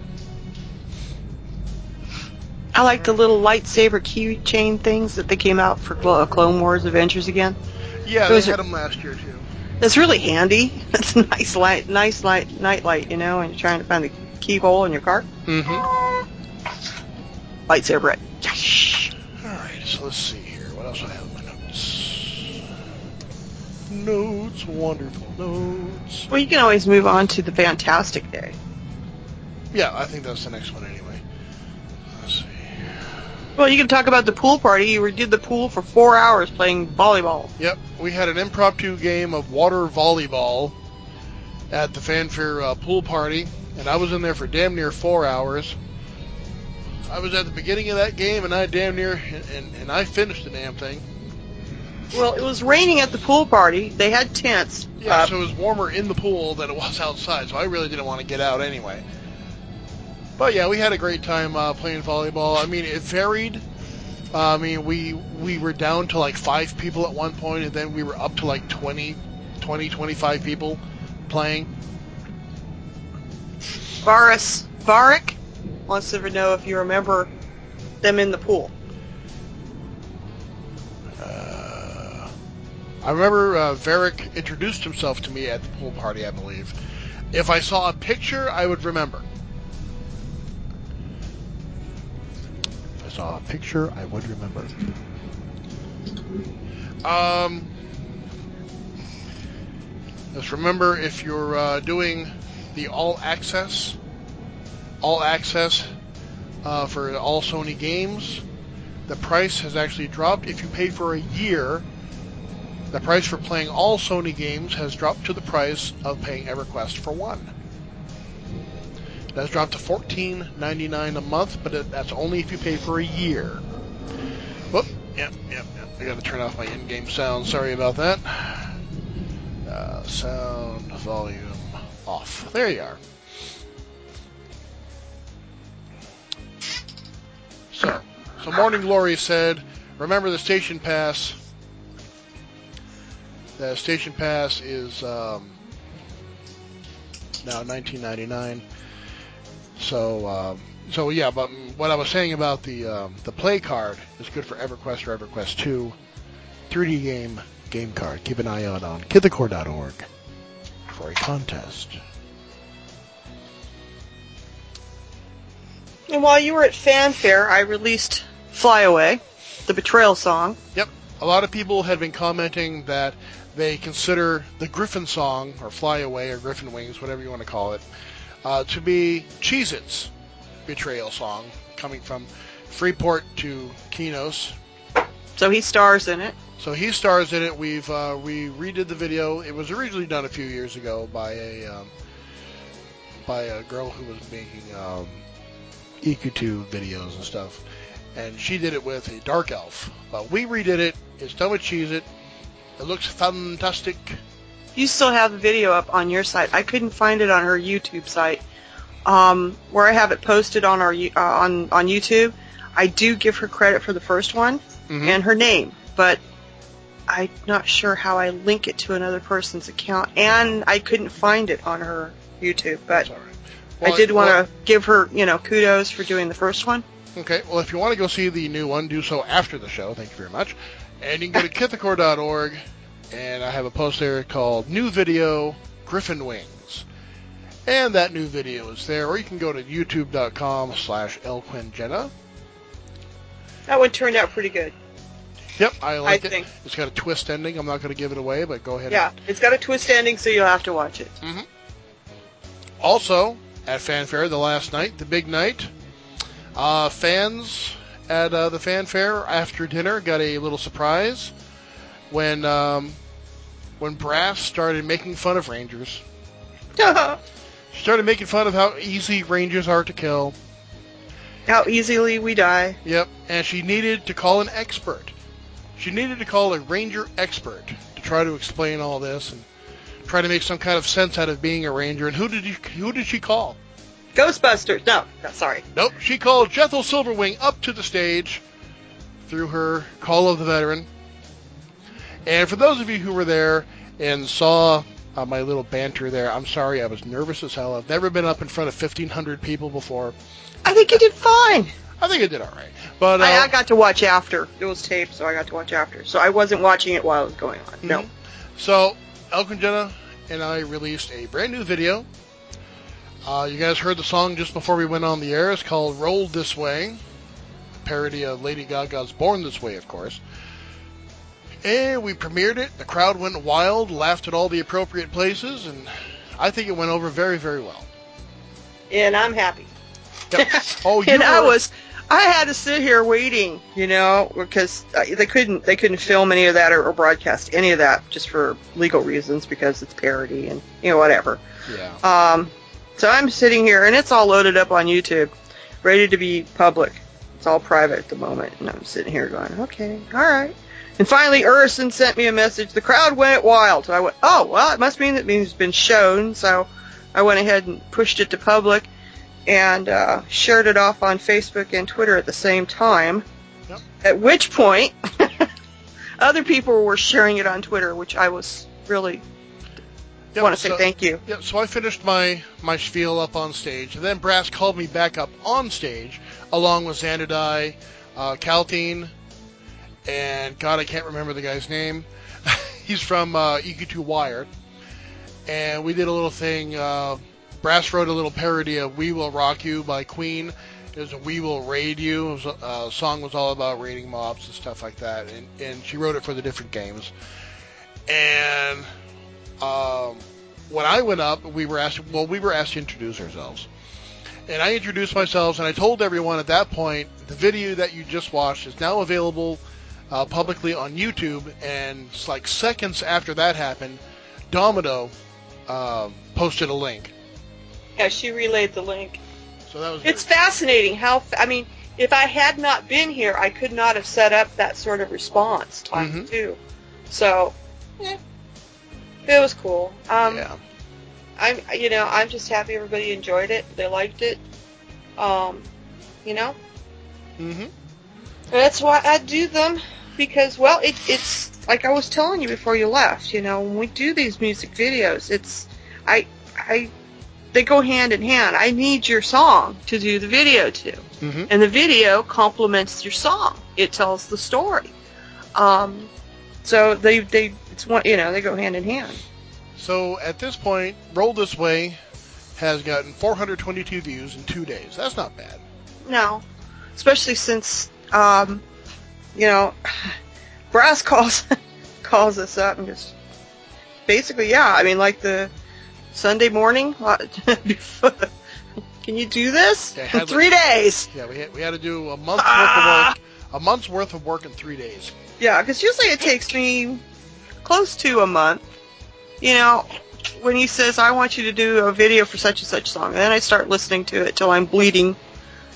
I like the little lightsaber keychain things that they came out for Clo- Clone Wars Adventures again. Yeah, Those they are- had them last year too. It's really handy. It's a nice light, nice light, night light, you know, when you're trying to find the keyhole in your car. Mm-hmm. Lightsaber it. All right, so let's see here. What else do I have in my notes? Notes, wonderful notes. Well, you can always move on to the Fantastic Day. Yeah, I think that's the next one anyway. Let's see. Well, you can talk about the pool party. You did the pool for four hours playing volleyball. Yep, we had an impromptu game of water volleyball at the Fanfare uh, pool party, and I was in there for damn near four hours. I was at the beginning of that game, and I damn near, and, and, and I finished the damn thing. Well, it was raining at the pool party. They had tents. Yeah, Uh, so it was warmer in the pool than it was outside, so I really didn't want to get out anyway. But yeah, we had a great time uh, playing volleyball. I mean, it varied. Uh, I mean, we we were down to like five people at one point, and then we were up to like twenty, twenty, twenty-five people playing. Varus Varric wants to know if you remember them in the pool. Uh, I remember uh, Varric introduced himself to me at the pool party, I believe. If I saw a picture, I would remember. If I saw a picture, I would remember. Um, just remember, if you're uh, doing the all access, all access uh, for all Sony games, the price has actually dropped. If you pay for a year, the price for playing all Sony games has dropped to the price of paying EverQuest for one. It has dropped to fourteen ninety-nine a month, but it, that's only if you pay for a year. Whoop, yep, yep, yep. I gotta turn off my in-game sound. Sorry about that. Uh, sound volume off. There you are. So, so Morning Glory said, remember the station pass. The station pass is um, now nineteen ninety-nine. So, um, so yeah, but what I was saying about the um, the play card is good for EverQuest or EverQuest two. three D game game card. Keep an eye out on Kithakor dot org for a contest. And while you were at Fanfare, I released Fly Away, the Betrayal song. Yep. A lot of people had been commenting that they consider the Griffin song, or Fly Away, or Griffin Wings, whatever you want to call it, uh, to be Cheez-It's Betrayal song, coming from Freeport to Kinos. So he stars in it. So he stars in it. We've uh, we redid the video. It was originally done a few years ago by a um, by a girl who was making um, E Q two videos and stuff. And she did it with a Dark Elf. But we redid it. It's done with Cheez-It. It looks fantastic. You still have the video up on your site. I couldn't find it on her YouTube site. Um, where I have it posted on our uh, on on YouTube, I do give her credit for the first one Mm-hmm. and her name, but I'm not sure how I link it to another person's account, and I couldn't find it on her YouTube. But That's all right. Well, I did want to well, give her, you know, kudos for doing the first one. Okay, well, if you want to go see the new one, do so after the show. Thank you very much. And you can go to kithicor dot org, and I have a post there called New Video Griffin Wings. And that new video is there, or you can go to youtube dot com slash elquinjenna. That one turned out pretty good. Yep, I like I it. think. It's got a twist ending. I'm not going to give it away, but go ahead. Yeah, it's got a twist ending, so you'll have to watch it. Mm-hmm. Also, at Fanfare, the last night, the big night, uh, fans at uh, the Fanfare after dinner got a little surprise when um, when Brass started making fun of Rangers. She started making fun of how easy Rangers are to kill. How easily we die. Yep, and she needed to call an expert. She needed to call a Ranger expert to try to explain all this and try to make some kind of sense out of being a Ranger. And who did you, who did she call? Ghostbusters. No, no, sorry. Nope, she called Jethel Silverwing up to the stage through her Call of the Veteran. And for those of you who were there and saw uh, my little banter there, I'm sorry, I was nervous as hell. I've never been up in front of fifteen hundred people before. I think you did fine. I think I did all right. But uh, I, I got to watch after. It was taped, so I got to watch after. So I wasn't watching it while it was going on. No. mhm. So, Elkin Jenna and I released a brand new video. Uh, you guys heard the song just before we went on the air. It's called Roll This Way. A parody of Lady Gaga's Born This Way, of course. And we premiered it. The crowd went wild, laughed at all the appropriate places, and I think it went over very, very well. And I'm happy. Yep. Oh, you and I were- was, I had to sit here waiting, you know, because uh, they couldn't, they couldn't film any of that or, or broadcast any of that just for legal reasons because it's parody and you know whatever. Yeah. Um, so I'm sitting here and it's all loaded up on YouTube, ready to be public. It's all private at the moment, and I'm sitting here going, okay, all right. And finally, Urson sent me a message. The crowd went wild. So I went, oh, well, it must mean that it's been shown. So I went ahead and pushed it to public and uh, shared it off on Facebook and Twitter at the same time. Yep. At which point, other people were sharing it on Twitter, which I was really Yep, want to say so- thank you. Yep, so I finished my, my spiel up on stage, and then Brass called me back up on stage, along with Xanadai, uh, Caltine, and God, I can't remember the guy's name. He's from uh, E Q two Wired. And we did a little thing, uh, Brass wrote a little parody of We Will Rock You by Queen. It was a We Will Raid You. It was a, uh, song was all about raiding mobs and stuff like that, and, and she wrote it for the different games. And um, when I went up, we were asked, well, we were asked to introduce ourselves. And I introduced myself, and I told everyone at that point, the video that you just watched is now available uh, publicly on YouTube, and it's like seconds after that happened, Domino uh, posted a link. Yeah, she relayed the link. So that was It's very- fascinating how, I mean, if I had not been here, I could not have set up that sort of response time, Mhm. too. So, yeah, it was cool. Um, yeah. I'm, you know, I'm just happy everybody enjoyed it. They liked it. Um, you know, Mm-hmm. that's why I do them because, well, it, it's like I was telling you before you left. You know, when we do these music videos, it's I, I, they go hand in hand. I need your song to do the video to, Mm-hmm. and the video complements your song. It tells the story. Um, so they, they, it's one, you know, they go hand in hand. So at this point, Roll This Way has gotten four hundred twenty-two views in two days. That's not bad. No, especially since, um, you know, Brass calls calls us up and just basically, yeah. I mean, like the Sunday morning. before- Can you do this Yeah, in had three days? Yeah, we had, we had to do a month's Ah! worth of work, a month's worth of work in three days. Yeah, because usually it takes me close to a month. You know, when he says, I want you to do a video for such and such song, and then I start listening to it till I'm bleeding,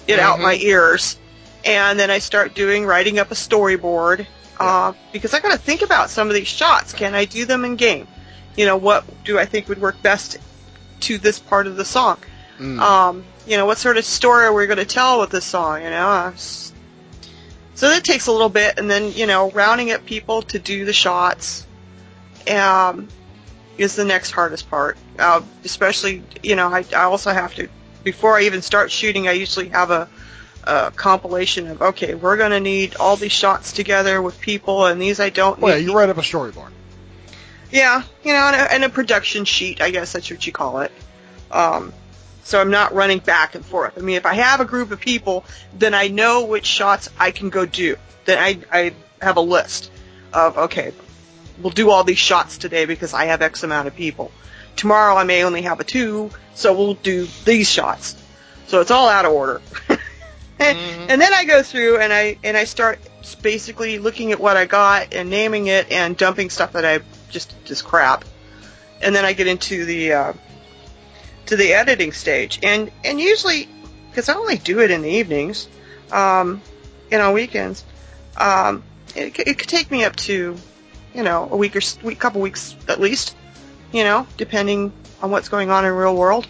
it out Mhm. my ears. And then I start doing, writing up a storyboard, uh, because I gotta think about some of these shots. Can I do them in game? You know, what do I think would work best to this part of the song? Mm. Um, you know, what sort of story are we going to tell with this song, you know? Uh, s- So that takes a little bit, and then, you know, rounding up people to do the shots, um, is the next hardest part. Uh, especially, you know, I, I also have to, before I even start shooting, I usually have a, a compilation of, okay, we're going to need all these shots together with people, and these I don't need. Well, yeah, you write up a storyboard. Yeah, you know, and a, and a production sheet, I guess that's what you call it. Um, so I'm not running back and forth. I mean, if I have a group of people, then I know which shots I can go do. Then I, I have a list of, okay, we'll do all these shots today because I have X amount of people. Tomorrow I may only have a two, so we'll do these shots. So it's all out of order. Mhm. And then I go through and I and I start basically looking at what I got and naming it and dumping stuff that I just just crap. And then I get into the uh, to the editing stage. And and usually, because I only do it in the evenings, um, and on weekends, um, it, it could take me up to, you know, a week or s- week, couple weeks at least. You know, depending on what's going on in real world.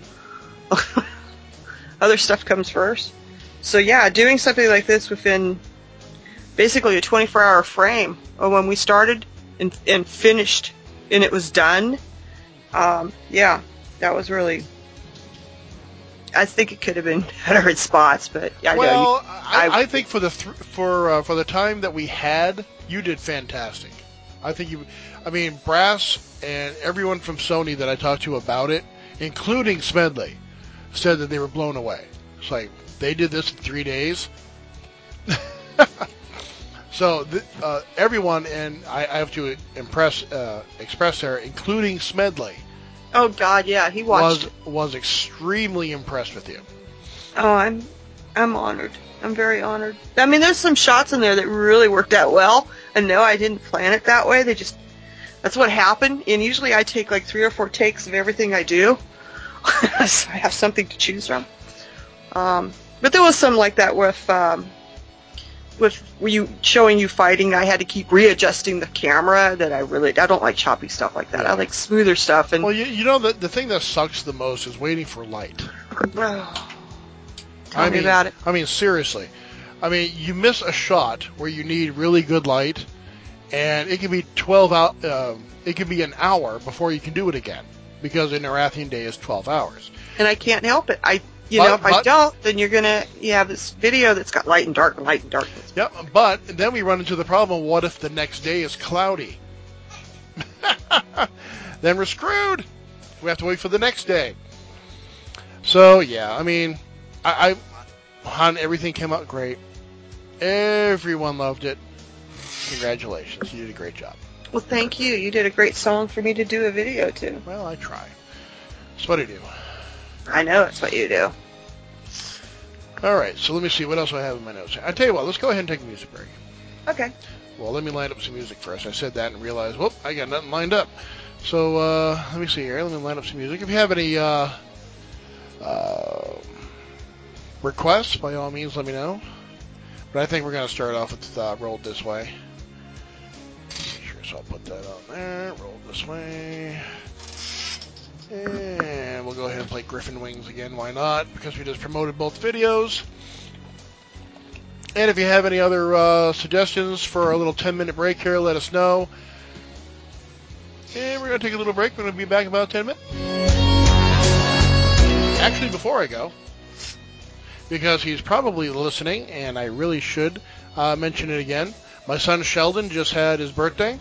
Other stuff comes first. So yeah, doing something like this within basically a twenty-four hour frame of when we started and, and finished and it was done, um, yeah, that was really, I think it could have been better in spots, but I know. Well, You, I, I- I think for the th- for uh, for the time that we had, you did fantastic. I think you, I mean, Brass and everyone from Sony that I talked to about it, including Smedley, said that they were blown away. It's like they did this in three days. So th- uh, everyone, and I, I have to impress uh, express there, including Smedley, oh God, yeah, he watched was it. was extremely impressed with you. Oh, I'm, I'm honored. I'm very honored. I mean, there's some shots in there that really worked out well, and no, I didn't plan it that way. They just, that's what happened. And usually I take like three or four takes of everything I do. So I have something to choose from. Um, but there was some like that with, um, with you showing you fighting. I had to keep readjusting the camera. That I really, I don't like choppy stuff like that. Yeah. I like smoother stuff. And Well, you, you know, the, the thing that sucks the most is waiting for light. oh, tell I me mean, about it. I mean, seriously. I mean, you miss a shot where you need really good light, and it can be twelve out. Um, it can be an hour before you can do it again, because an Arathian day is twelve hours. And I can't help it. I, you But- know, if I but- don't, then you're gonna, you have this video that's got light and dark, light and darkness. Yep. But then we run into the problem: what if the next day is cloudy? Then we're screwed. We have to wait for the next day. So yeah, I mean, I, I Han, everything came out great. Everyone loved it. Congratulations, you did a great job. Well, thank you. You did a great song for me to do a video to. Well, I try. That's what I do. I know it's what you do. All right, so let me see what else I have in my notes. I tell you what, let's go ahead and take a music break. Okay. Well, let me line up some music first. I said that and realized, whoop, I got nothing lined up. So uh, let me see here. Let me line up some music. If you have any uh, uh, requests, by all means, let me know. But I think we're going to start off with uh, Rolled This Way. Sure, so I'll put that on there. Rolled This Way. And we'll go ahead and play Griffin Wings again. Why not? Because we just promoted both videos. And if you have any other uh, suggestions for a little ten-minute break here, let us know. And we're going to take a little break. We're going to be back in about ten minutes. Actually, before I go, because he's probably listening, and I really should uh, mention it again, my son Sheldon just had his birthday.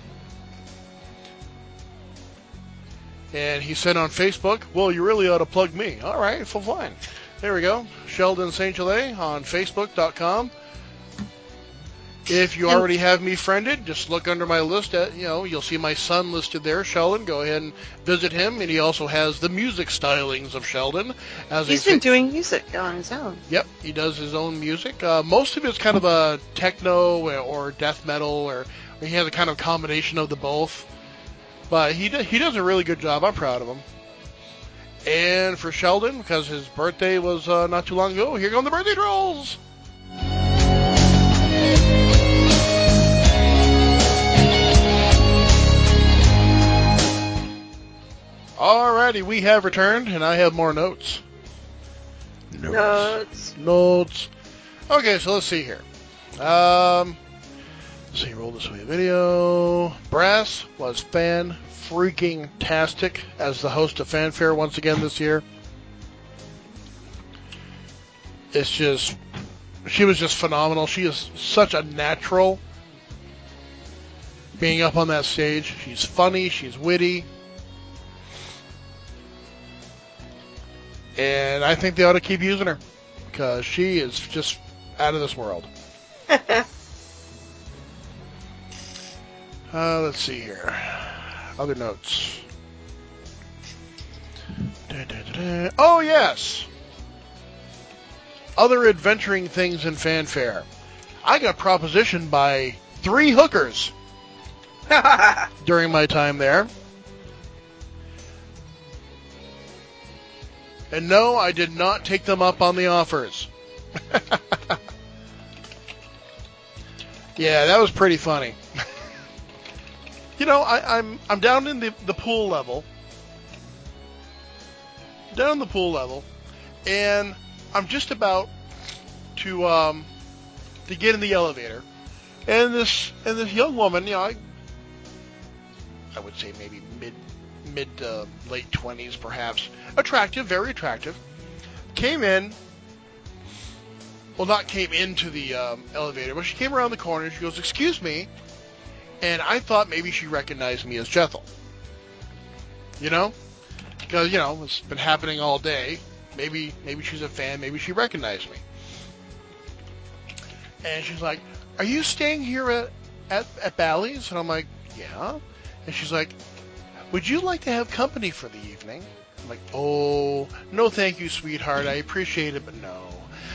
And he said on Facebook, well, you really ought to plug me. All right, well, fine. There we go. Sheldon Saint Gelais on Facebook dot com. If you already have me friended, just look under my list. At, you know, you'll see my son listed there, Sheldon. Go ahead and visit him. And he also has the music stylings of Sheldon. As He's a been fa- doing music on his own. Yep, he does his own music. Uh, most of it's kind of a techno or death metal, or, or he has a kind of combination of the both. But he do, he does a really good job. I'm proud of him. And for Sheldon, because his birthday was uh, not too long ago, here come the birthday trolls. Alrighty, we have returned, and I have more notes. Notes. Notes. Okay, so let's see here. Um, let's see, roll this way video. Brass was fan freaking tastic as the host of Fanfare once again this year. It's just, she was just phenomenal. She is such a natural being up on that stage. She's funny, she's witty. And I think they ought to keep using her because she is just out of this world. uh, let's see here. Other notes. Da, da, da, da. Oh, yes. Other adventuring things in Fanfare. I got propositioned by three hookers during my time there. And no, I did not take them up on the offers. Yeah, that was pretty funny. You know, I, I'm I'm down in the, the pool level. Down in the pool level. And I'm just about to um to get in the elevator. And this and this young woman, you know, I I would say maybe mid mid to uh, late twenties perhaps. Attractive, very attractive. Came in, well not came into the um, elevator, but she came around the corner and she goes, "Excuse me," and I thought maybe she recognized me as Jethel. You know? Because, you know, it's been happening all day. Maybe maybe she's a fan, maybe she recognized me. And she's like, "Are you staying here at, at, at Bally's?" And I'm like, "Yeah." And she's like, "Would you like to have company for the evening?" I'm like, "Oh, no thank you, sweetheart. I appreciate it, but no."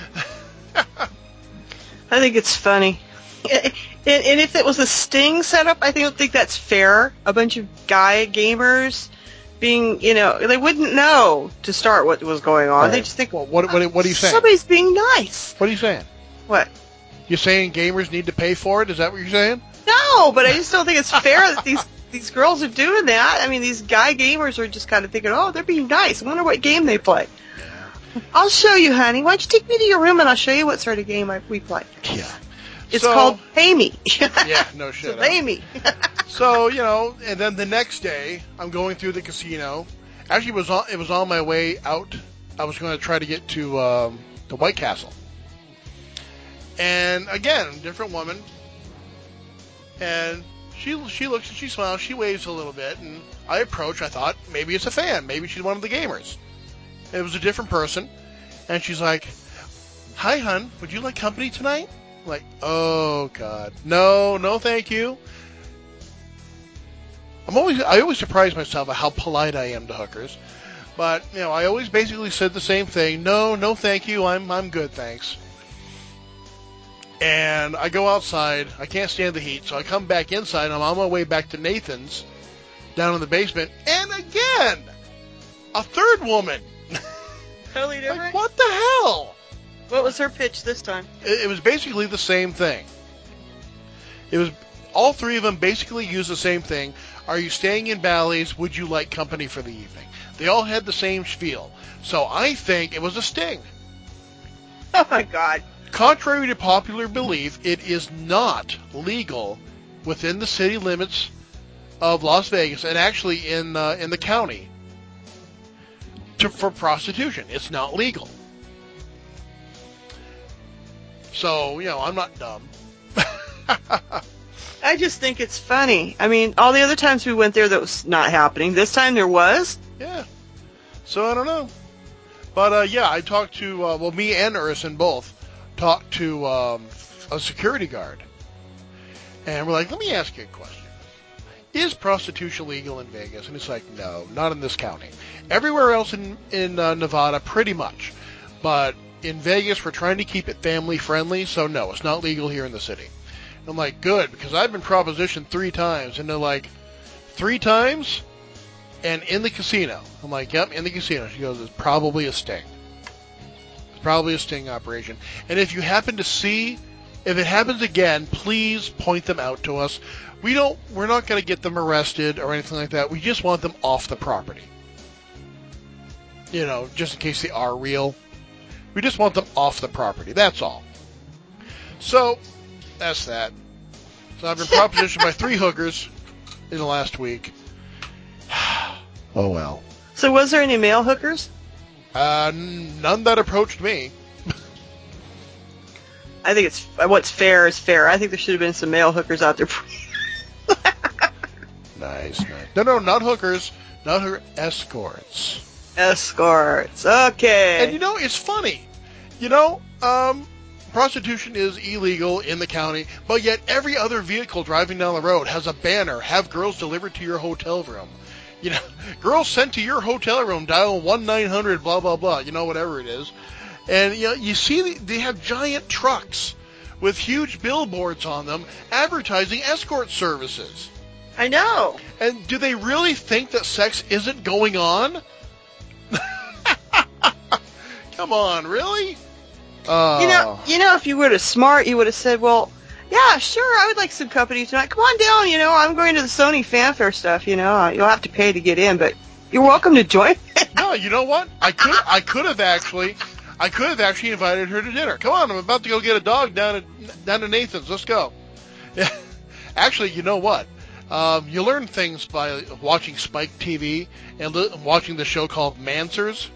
I think it's funny. And, and if it was a Sting setup, I don't think that's fair. A bunch of guy gamers being, you know, they wouldn't know to start what was going on. Right. They just think, well, what, what, what are you saying? Somebody's being nice. What are you saying? What? You're saying gamers need to pay for it? Is that what you're saying? No, but I just don't think it's fair that these these girls are doing that. I mean, these guy gamers are just kind of thinking, oh, they're being nice. I wonder what game they play. Yeah. I'll show you, honey. Why don't you take me to your room and I'll show you what sort of game I, we play. Yeah. It's so, called Pay Me. Yeah, no shit. So pay me. So, you know, and then the next day, I'm going through the casino. Actually, it was on, it was on my way out. I was going to try to get to um, the White Castle. And again, different woman. And she she looks and she smiles. She waves a little bit. And I approach. I thought, maybe it's a fan. Maybe she's one of the gamers. It was a different person. And she's like, "Hi, hun. Would you like company tonight?" I'm like, oh, God. No, no, thank you. I'm always, I always surprise myself at how polite I am to hookers. But, you know, I always basically said the same thing. No, no, thank you. I'm, I'm good, thanks. And I go outside. I can't stand the heat, so I come back inside. I'm on my way back to Nathan's down in the basement. And again, a third woman. Totally different? Like, what the hell? What was her pitch this time? It, it was basically the same thing. It was, all three of them basically used the same thing. Are you staying in Bally's? Would you like company for the evening? They all had the same spiel. So I think it was a sting. Oh, my God. Contrary to popular belief, it is not legal within the city limits of Las Vegas, and actually in uh, in the county, to, for prostitution. It's not legal. So, you know, I'm not dumb. I just think it's funny. I mean, all the other times we went there, that was not happening. This time there was. Yeah. So I don't know. But, uh, yeah, I talked to, uh, well, me and Urson both talked to um, a security guard. And we're like, let me ask you a question. Is prostitution legal in Vegas? And it's like, no, not in this county. Everywhere else in, in uh, Nevada, pretty much. But in Vegas, we're trying to keep it family friendly, so no, it's not legal here in the city. And I'm like, good, because I've been propositioned three times. And they're like, three times? and in the casino. I'm like, yep, in the casino. She goes, it's probably a sting. It's probably a sting operation. And if you happen to see, if it happens again, please point them out to us. We don't, we're not going to get them arrested or anything like that. We just want them off the property. You know, just in case they are real. We just want them off the property. That's all. So, that's that. So I've been propositioned by three hookers in the last week. Oh well. So was there any male hookers? Uh, none that approached me. I think it's what's fair is fair. I think there should have been some male hookers out there. Nice, nice. No, no, not hookers. Not hooker escorts. Escorts. Okay. And you know, it's funny. You know, um, prostitution is illegal in the county, but yet every other vehicle driving down the road has a banner, have girls delivered to your hotel room. You know, girls sent to your hotel room, dial one nine hundred, blah, blah, blah, you know, whatever it is. And, you know, you see they have giant trucks with huge billboards on them advertising escort services. I know. And do they really think that sex isn't going on? Come on, really? Uh, You know, you know, if you were smart, you would have said, well, yeah, sure, I would like some company tonight. Come on down, you know, I'm going to the Sony Fanfare stuff, you know. You'll have to pay to get in, but you're welcome to join. No, you know what? I could I could have actually I could have actually invited her to dinner. Come on, I'm about to go get a dog down at down to Nathan's. Let's go. Yeah. Actually, you know what? Um, you learn things by watching Spike T V and li- watching the show called Mansers.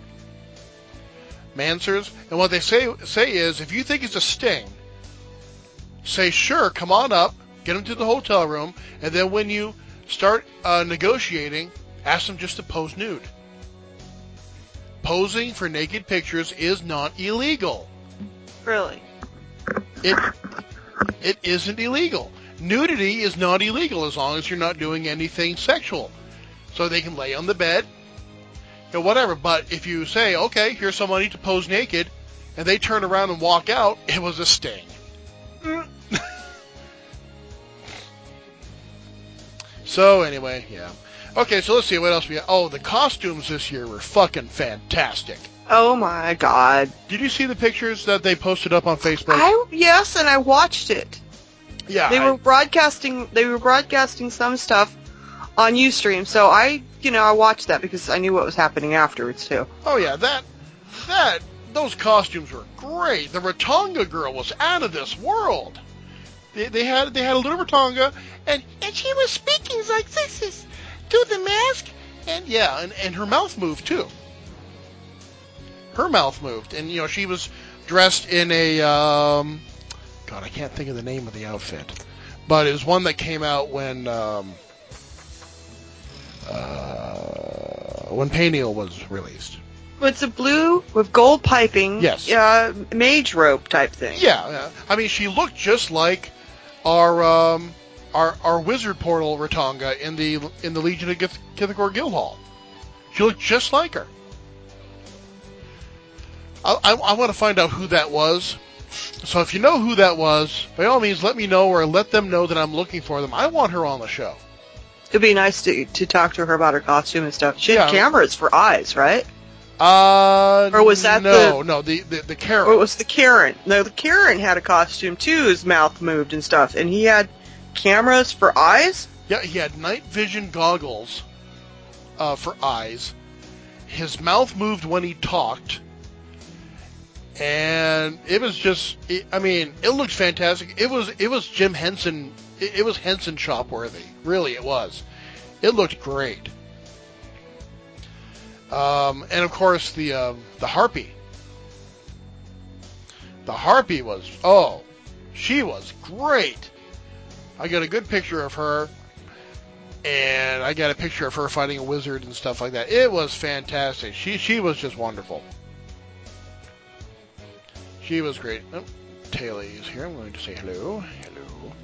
Mansers, and what they say say is, if you think it's a sting, say sure, come on up, get them to the hotel room, and then when you start uh, negotiating, ask them just to pose nude. Posing for naked pictures is not illegal. Really? It it isn't illegal. Nudity is not illegal as long as you're not doing anything sexual. So they can lay on the bed, you know, whatever. But if you say, okay, here's some money to pose naked, and they turn around and walk out, it was a sting. Mm. So anyway, yeah. Okay, so let's see what else we got. Oh, the costumes this year were fucking fantastic. Oh my God. Did you see the pictures that they posted up on Facebook? I yes, and I watched it. yeah. They I- were broadcasting. They were broadcasting some stuff on Ustream, so I, you know, I watched that because I knew what was happening afterwards too. oh yeah, that that those costumes were great. The Ratonga girl was out of this world. They, they had they had a little Ratonga, and and she was speaking like this is to the mask, and yeah, and, and her mouth moved too. Her mouth moved, and you know she was dressed in a um, God, I can't think of the name of the outfit, but it was one that came out when um, uh, when Payneal was released. Well, it's a blue with gold piping. Yes. Uh, mage rope type thing. Yeah, yeah. I mean, she looked just like our um, our our wizard portal Ratonga in the in the Legion of Gith- Kithakor Guildhall. She looked just like her. I, I, I want to find out who that was. So if you know who that was, by all means, let me know or let them know that I'm looking for them. I want her on the show. It'd be nice to to talk to her about her costume and stuff. She had Yeah. cameras for eyes, right? Uh, Or was that no, no, the the the Karen. Or it was the Karen. No, the Karen had a costume too. His mouth moved and stuff, and he had cameras for eyes. Yeah, he had night vision goggles uh, for eyes. His mouth moved when he talked. And it was just, it, I mean, it looked fantastic. It was, it was Jim Henson, it, it was Henson shop worthy. Really, it was. It looked great. Um, and of course, the uh, the harpy. The harpy was, oh, she was great. I got a good picture of her, and I got a picture of her fighting a wizard and stuff like that. It was fantastic. She she was just wonderful. She was great. Oh, Taylor is here. I'm going to say hello. Hello.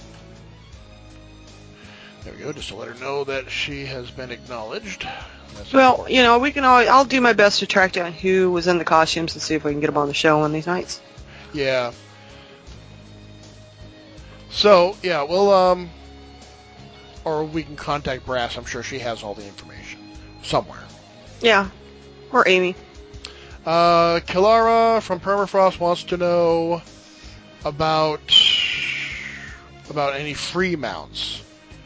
There we go, just to let her know that she has been acknowledged. That's Well, important. you know, we can always. I'll do my best to track down who was in the costumes and see if we can get them on the show one of these nights. Yeah. So, yeah, well, um, or we can contact Brass. I'm sure she has all the information somewhere. Yeah. Or Amy. Uh, Kilara from Permafrost wants to know about about any free mounts.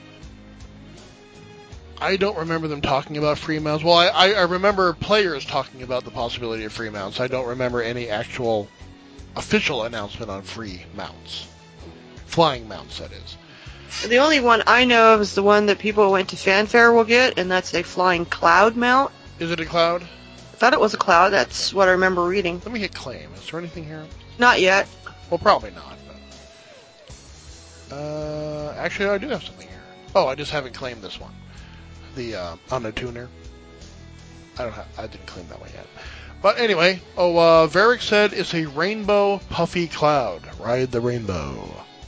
I don't remember them talking about free mounts. Well, I, I, I remember players talking about the possibility of free mounts. I don't remember any actual official announcement on free mounts. Flying mounts, that is. The only one I know of is the one that people who went to Fanfare will get, and that's a flying cloud mount. Is it a cloud? I thought it was a cloud. That's what I remember reading. Let me hit claim. Is there anything here? Not yet. Well, probably not. But, uh, actually, I do have something here. Oh, I just haven't claimed this one. The uh, on the tuner. I don't have. I didn't claim that one yet. But anyway, oh, uh, Varric said it's a rainbow puffy cloud. Ride the rainbow.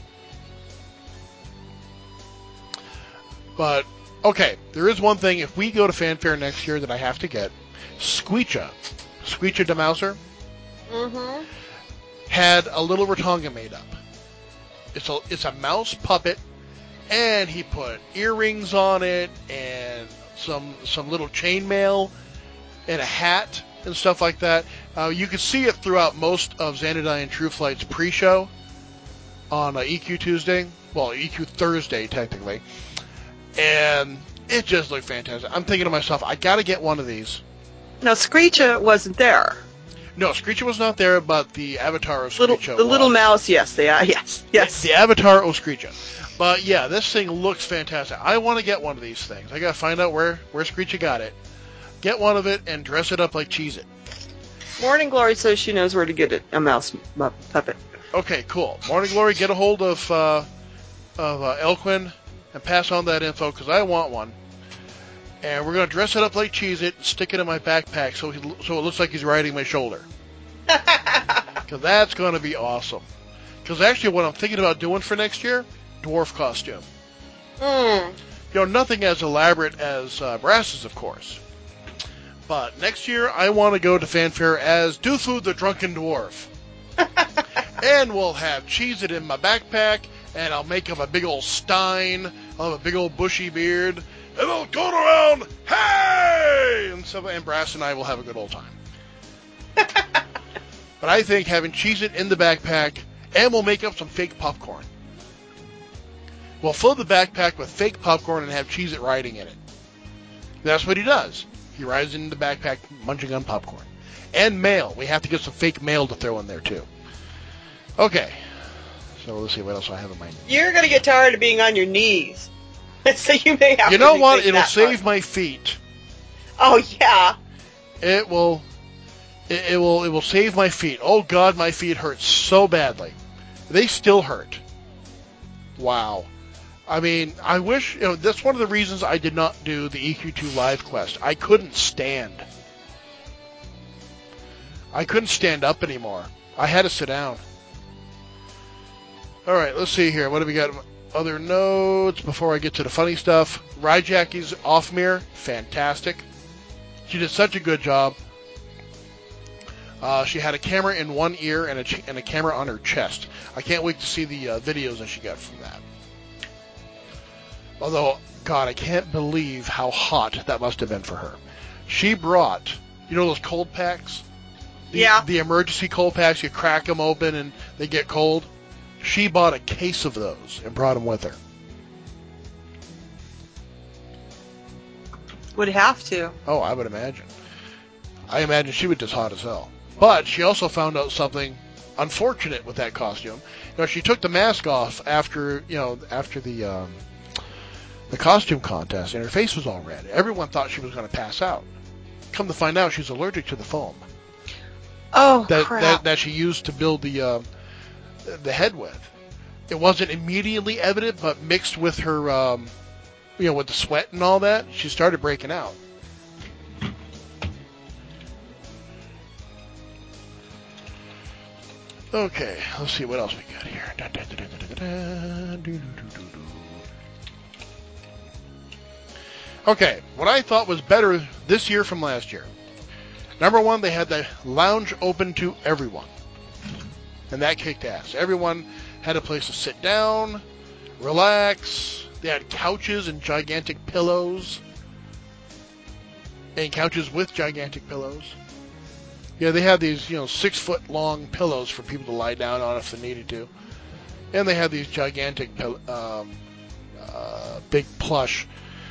But okay, there is one thing. If we go to Fanfare next year, that I have to get. Squeecha, Squeecha de Mouser, Mm-hmm. had a little Ratonga made up. It's a it's a mouse puppet. And he put earrings on it, and some some little chainmail, and a hat, and stuff like that. Uh, you can see it throughout most of Xanadu True Flight's pre-show on uh, E Q Tuesday. Well, E Q Thursday, technically. And it just looked fantastic. I'm thinking to myself, I got to get one of these. Now, Screecha wasn't there. No, Screecha was not there, but the avatar of Little, Screecha the was. little mouse, yes, they are. Yes, yes. The, the avatar of Screecha. But yeah, this thing looks fantastic. I want to get one of these things. I got to find out where, where Screecha got it. Get one of it and dress it up like Cheez-It. Morning Glory says she knows where to get it. A mouse mu- puppet. Okay, cool. Morning Glory, get a hold of uh, of uh, Elquin and pass on that info, because I want one. And we're going to dress it up like Cheez-It and stick it in my backpack so he, so it looks like he's riding my shoulder. Because that's going to be awesome. Because actually what I'm thinking about doing for next year, dwarf costume. Mm. You know, nothing as elaborate as uh, Brass's, of course. But next year, I want to go to Fanfare as Dufu the Drunken Dwarf. And we'll have Cheez-It in my backpack, and I'll make him a big old stein. I'll have a big old bushy beard, and I'll go around, hey! And, so, and Brass and I will have a good old time. But I think having Cheez-It in the backpack, and we'll make up some fake popcorn. We'll fill the backpack with fake popcorn and have Cheez-It riding in it. That's what he does. He rides in the backpack munching on popcorn. And mail. We have to get some fake mail to throw in there, too. Okay. So let's see what else I have in my... You're going to get tired of being on your knees. So you may have You to know what? rethink It'll that save part. my feet. Oh, yeah. It will... It, it will. It will save my feet. Oh, God, my feet hurt so badly. They still hurt. Wow. I mean, I wish, you know, that's one of the reasons I did not do the E Q two Live Quest. I couldn't stand. I couldn't stand up anymore. I had to sit down. All right, let's see here. What do we got? Other notes before I get to the funny stuff. Ryjackie's off mirror, fantastic. She did such a good job. Uh, she had a camera in one ear and a, ch- and a camera on her chest. I can't wait to see the uh, videos that she got from that. Although, God, I can't believe how hot that must have been for her. She brought, you know those cold packs? The, Yeah. The emergency cold packs, you crack them open and they get cold. She bought a case of those and brought them with her. Would have to. Oh, I would imagine. I imagine she was just hot as hell. But she also found out something unfortunate with that costume. You know, she took the mask off after, you know, after the um, the costume contest, and her face was all red. Everyone thought she was going to pass out. Come to find out, she's allergic to the foam Oh, that crap. that, that she used to build the uh, the head with. It wasn't immediately evident, but mixed with her, um, you know, with the sweat and all that, she started breaking out. Okay, let's see what else we got here. Da, da, da, da, da, da, da, do, do, do, do, do. Okay, what I thought was better this year from last year. Number one, they had the lounge open to everyone. And that kicked ass. Everyone had a place to sit down, relax. They had couches and gigantic pillows. And couches with gigantic pillows. Yeah, they had these, you know, six foot long pillows for people to lie down on if they needed to. And they had these gigantic, pill- um, uh, big plush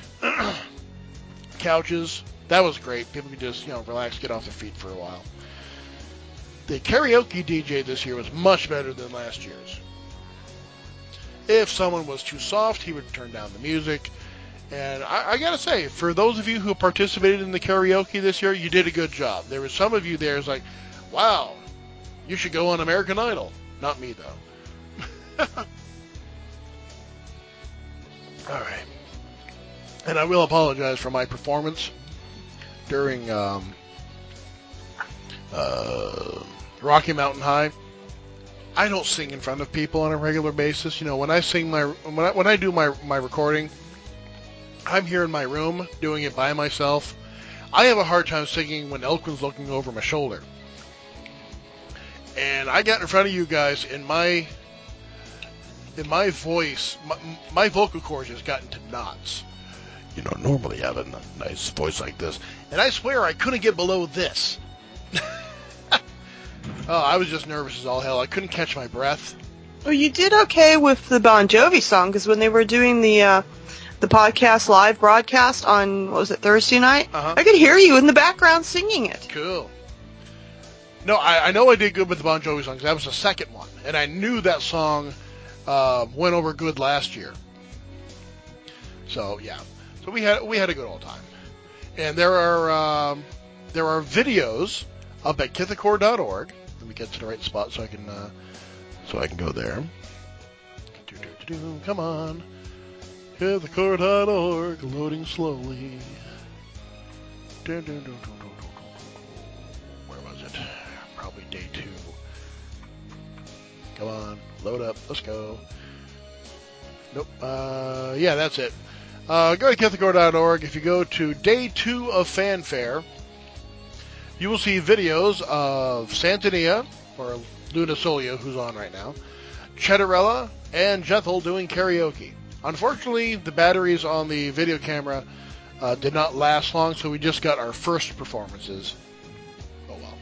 couches. That was great. People could just, you know, relax, get off their feet for a while. The karaoke D J this year was much better than last year's. If someone was too soft, he would turn down the music. And I, I gotta say, for those of you who participated in the karaoke this year, you did a good job. There were some of you there who's like, wow, you should go on American Idol. Not me, though. Alright. And I will apologize for my performance during um, uh, Rocky Mountain High. I don't sing in front of people on a regular basis. You know, when I sing my, when I, when I do my, my recording, I'm here in my room doing it by myself. I have a hard time singing when Elkman's looking over my shoulder. And I got in front of you guys, and my in my voice, my, my vocal cords just got into knots. You know, normally I have a nice voice like this, and I swear I couldn't get below this. Oh, I was just nervous as all hell. I couldn't catch my breath. Well, you did okay with the Bon Jovi song, because when they were doing the uh, the podcast live broadcast on, what was it, Thursday night? Uh-huh. I could hear you in the background singing it. Cool. No, I, I know I did good with the Bon Jovi song, 'cause that was the second one, and I knew that song uh, went over good last year. So yeah, so we had we had a good old time, and there are um, there are videos up at Kithacor dot org. Let me get to the right spot so I can uh, so I can go there. Come on. Kithacor dot org, loading slowly. Where was it? Probably day two. Come on, load up, let's go. Nope, uh, yeah, that's it. Uh, go to Kithacor dot org. If you go to day two of Fanfare, you will see videos of Santania, or Luna Solio, who's on right now, Cheddarella, and Jethel doing karaoke. Unfortunately, the batteries on the video camera uh, did not last long, so we just got our first performances. Oh well.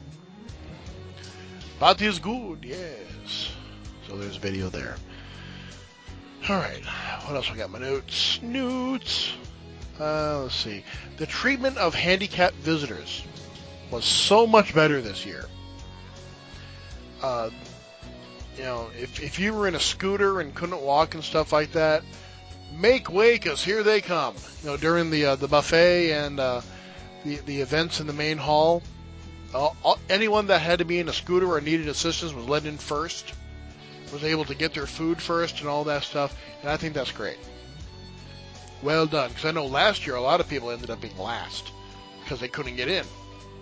But is good, yes. So there's video there. Alright, what else I got? My notes. Notes. Uh, let's see. The treatment of handicapped visitors was so much better this year. Uh, you know, if if you were in a scooter and couldn't walk and stuff like that, make way, 'cause here they come. You know, during the uh, the buffet and uh, the the events in the main hall, all, all, anyone that had to be in a scooter or needed assistance was let in first, was able to get their food first and all that stuff, and I think that's great. Well done, because I know last year a lot of people ended up being last because they couldn't get in.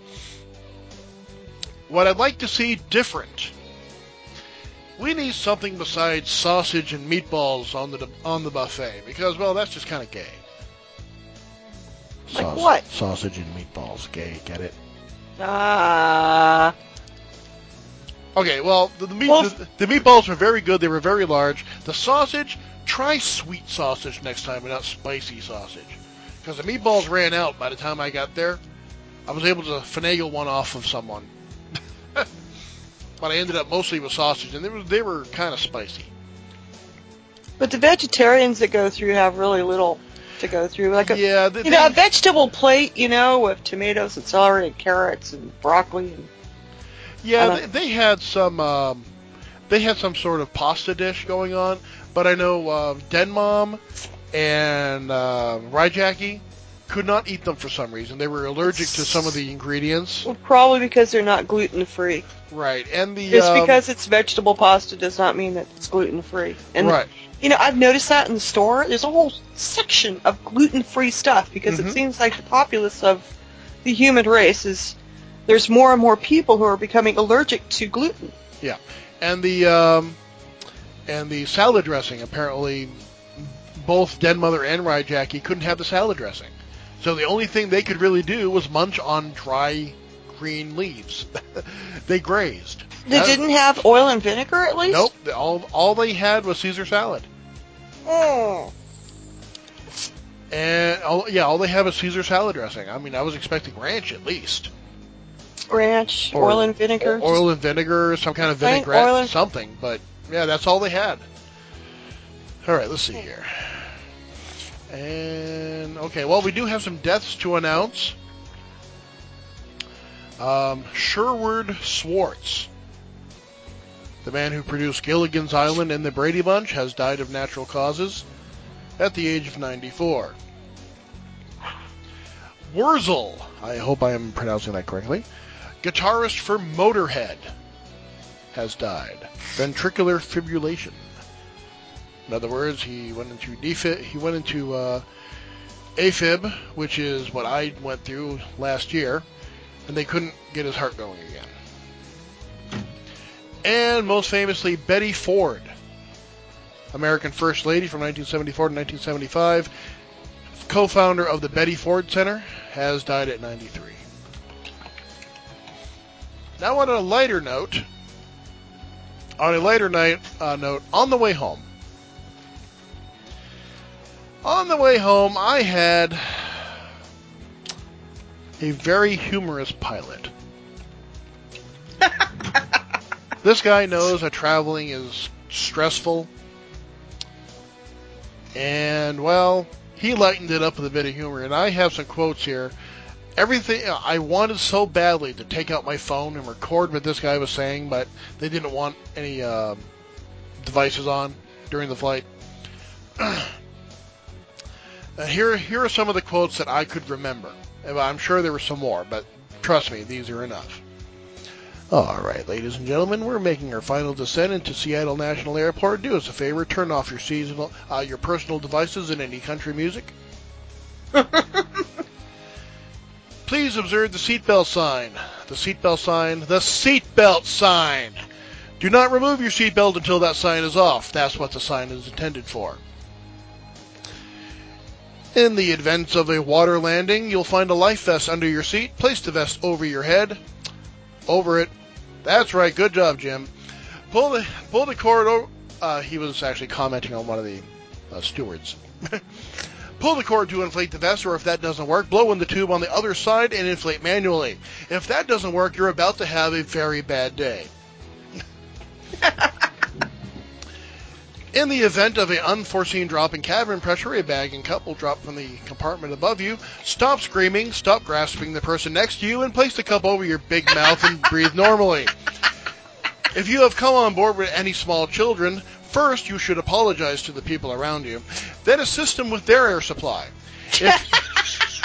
What I'd like to see different, we need something besides sausage and meatballs on the on the buffet, because, well, that's just kind of gay. Like Saus- what? Sausage and meatballs, gay, get it? Ah. Okay, well, the, the, meat, Well- the, the meatballs were very good. They were very large. The sausage, try sweet sausage next time and not spicy sausage. Because the meatballs ran out by the time I got there. I was able to finagle one off of someone. But I ended up mostly with sausage, and they were, they were kind of spicy. But the vegetarians that go through have really little to go through. Like a, Yeah, they, you know, a they- vegetable plate, you know, with tomatoes and celery and carrots and broccoli. And, yeah, uh, they, they had some um, they had some sort of pasta dish going on, but I know uh, Denmom and uh, Ryjackie could not eat them for some reason. They were allergic to some of the ingredients. well, probably because they're not gluten free. Right, and the Just um, because it's vegetable pasta does not mean that it's gluten free. And right. you know, I've noticed that in the store. There's a whole section of gluten free stuff because Mhm. it seems like the populace of the human race is there's more and more people who are becoming allergic to gluten. Yeah, and the um, and the salad dressing, apparently both Denmother and Ryjackie couldn't have the salad dressing, so the only thing they could really do was munch on dry green leaves. They grazed. They That- didn't have oil and vinegar at least? Nope. the- All all they had was Caesar salad. Oh. And all, yeah, all they have is Caesar salad dressing. I mean, I was expecting ranch at least. Ranch, Or- oil and vinegar. Or oil and vinegar, some kind of Plain vinaigrette, oil and- something. But yeah, that's all they had. All right, let's see here. And okay, well, we do have some deaths to announce. Um, Sherwood Schwartz, the man who produced Gilligan's Island and the Brady Bunch, has died of natural causes at the age of ninety-four. Wurzel, I hope I am pronouncing that correctly, guitarist for Motorhead, has died. Ventricular fibrillation. In other words, he went into defib, he went into uh, AFib, which is what I went through last year, and they couldn't get his heart going again. And most famously, Betty Ford, American First Lady from nineteen seventy-four to nineteen seventy-five, co-founder of the Betty Ford Center, has died at ninety-three. Now on a lighter note, on a lighter night, uh, note, on the way home, on the way home, I had a very humorous pilot. This guy knows that traveling is stressful, and, well, he lightened it up with a bit of humor, and I have some quotes here. Everything, I wanted so badly to take out my phone and record what this guy was saying, but they didn't want any uh, devices on during the flight. Uh, here, here are some of the quotes that I could remember. I'm sure there were some more, but trust me, these are enough. All right, ladies and gentlemen, we're making our final descent into Seattle National Airport. Do us a favor, turn off your seasonal, uh, your personal devices and any country music. Please observe the seatbelt sign. The seatbelt sign. The seatbelt sign. Do not remove your seatbelt until that sign is off. That's what the sign is intended for. In the event of a water landing, you'll find a life vest under your seat. Place the vest over your head. Over it. That's right. Good job, Jim. Pull the pull the cord over. Uh, he was actually commenting on one of the uh, stewards. Pull the cord to inflate the vest, or if that doesn't work, blow in the tube on the other side and inflate manually. If that doesn't work, you're about to have a very bad day. In the event of an unforeseen drop in cabin pressure, a bag and cup will drop from the compartment above you. Stop screaming, stop grasping the person next to you, and place the cup over your big mouth and breathe normally. If you have come on board with any small children, first you should apologize to the people around you, then assist them with their air supply. If,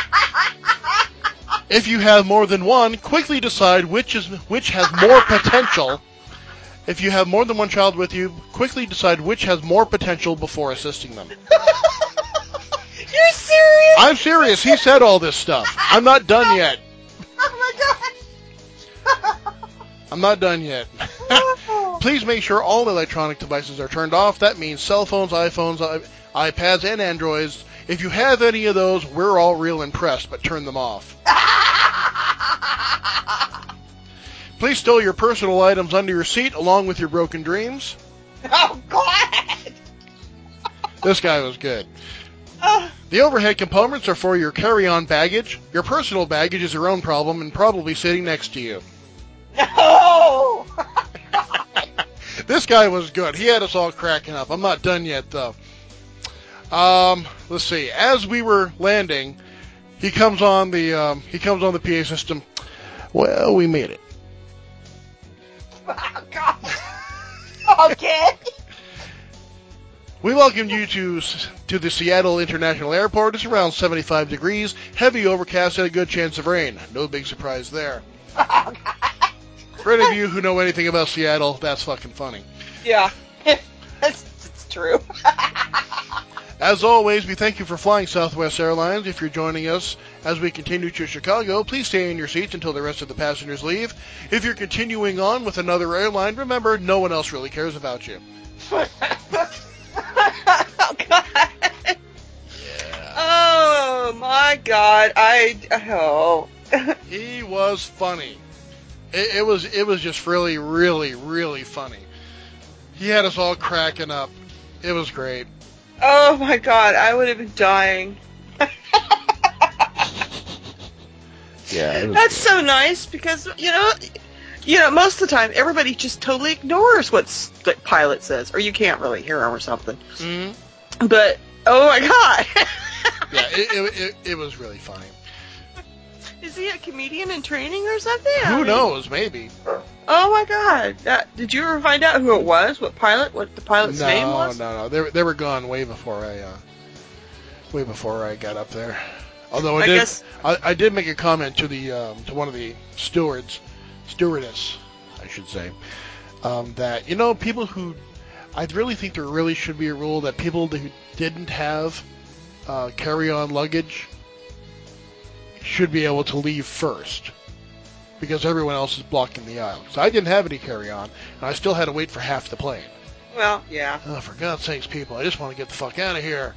if you have more than one, quickly decide which is which has more potential. If you have more than one child with you, quickly decide which has more potential before assisting them. You're serious? I'm serious. He said all this stuff. I'm not done yet. Oh my gosh. I'm not done yet. Please make sure all electronic devices are turned off. That means cell phones, iPhones, I- iPads, and Androids. If you have any of those, we're all real impressed, but turn them off. Please stow your personal items under your seat along with your broken dreams. Oh, God! This guy was good. Uh, The overhead compartments are for your carry-on baggage. Your personal baggage is your own problem and probably sitting next to you. no! This guy was good. He had us all cracking up. I'm not done yet, though. Um, let's see. As we were landing, he comes on the um, he comes on the P A system. Well, we made it. Oh, God. Okay. We welcome you to to the Seattle International Airport. It's around seventy-five degrees, heavy overcast, and a good chance of rain. No big surprise there. Oh, God. For any of you who know anything about Seattle, that's fucking funny. Yeah. That's, that's true. As always, we thank you for flying Southwest Airlines. If you're joining us as we continue to Chicago, please stay in your seats until the rest of the passengers leave. If you're continuing on with another airline, remember, no one else really cares about you. Oh, God. Yeah. Oh, my God. I, oh. He was funny. It, it was it was just really, really, really funny. He had us all cracking up. It was great. Oh my god, I would have been dying. Yeah, it was That's good. so nice because, you know, you know, most of the time everybody just totally ignores what the pilot says, or you can't really hear him or something. Mm-hmm. But, oh my god. Yeah, it, it, it, it was really funny. Is he a comedian in training or something? I Who mean, knows? Maybe. Oh my god. That, did you ever find out who it was? What pilot? What the pilot's no, name was? No, no, They were, they were gone way before I, uh, way before I got up there. Although I, I did, guess- I, I did make a comment to the, um, to one of the stewards, stewardess, I should say, um, that, you know, people who, I really think there really should be a rule that people who didn't have uh, carry-on luggage should be able to leave first, because everyone else is blocking the aisle. So I didn't have any carry-on, and I still had to wait for half the plane. Well, yeah. Oh, for God's sakes, people, I just want to get the fuck out of here.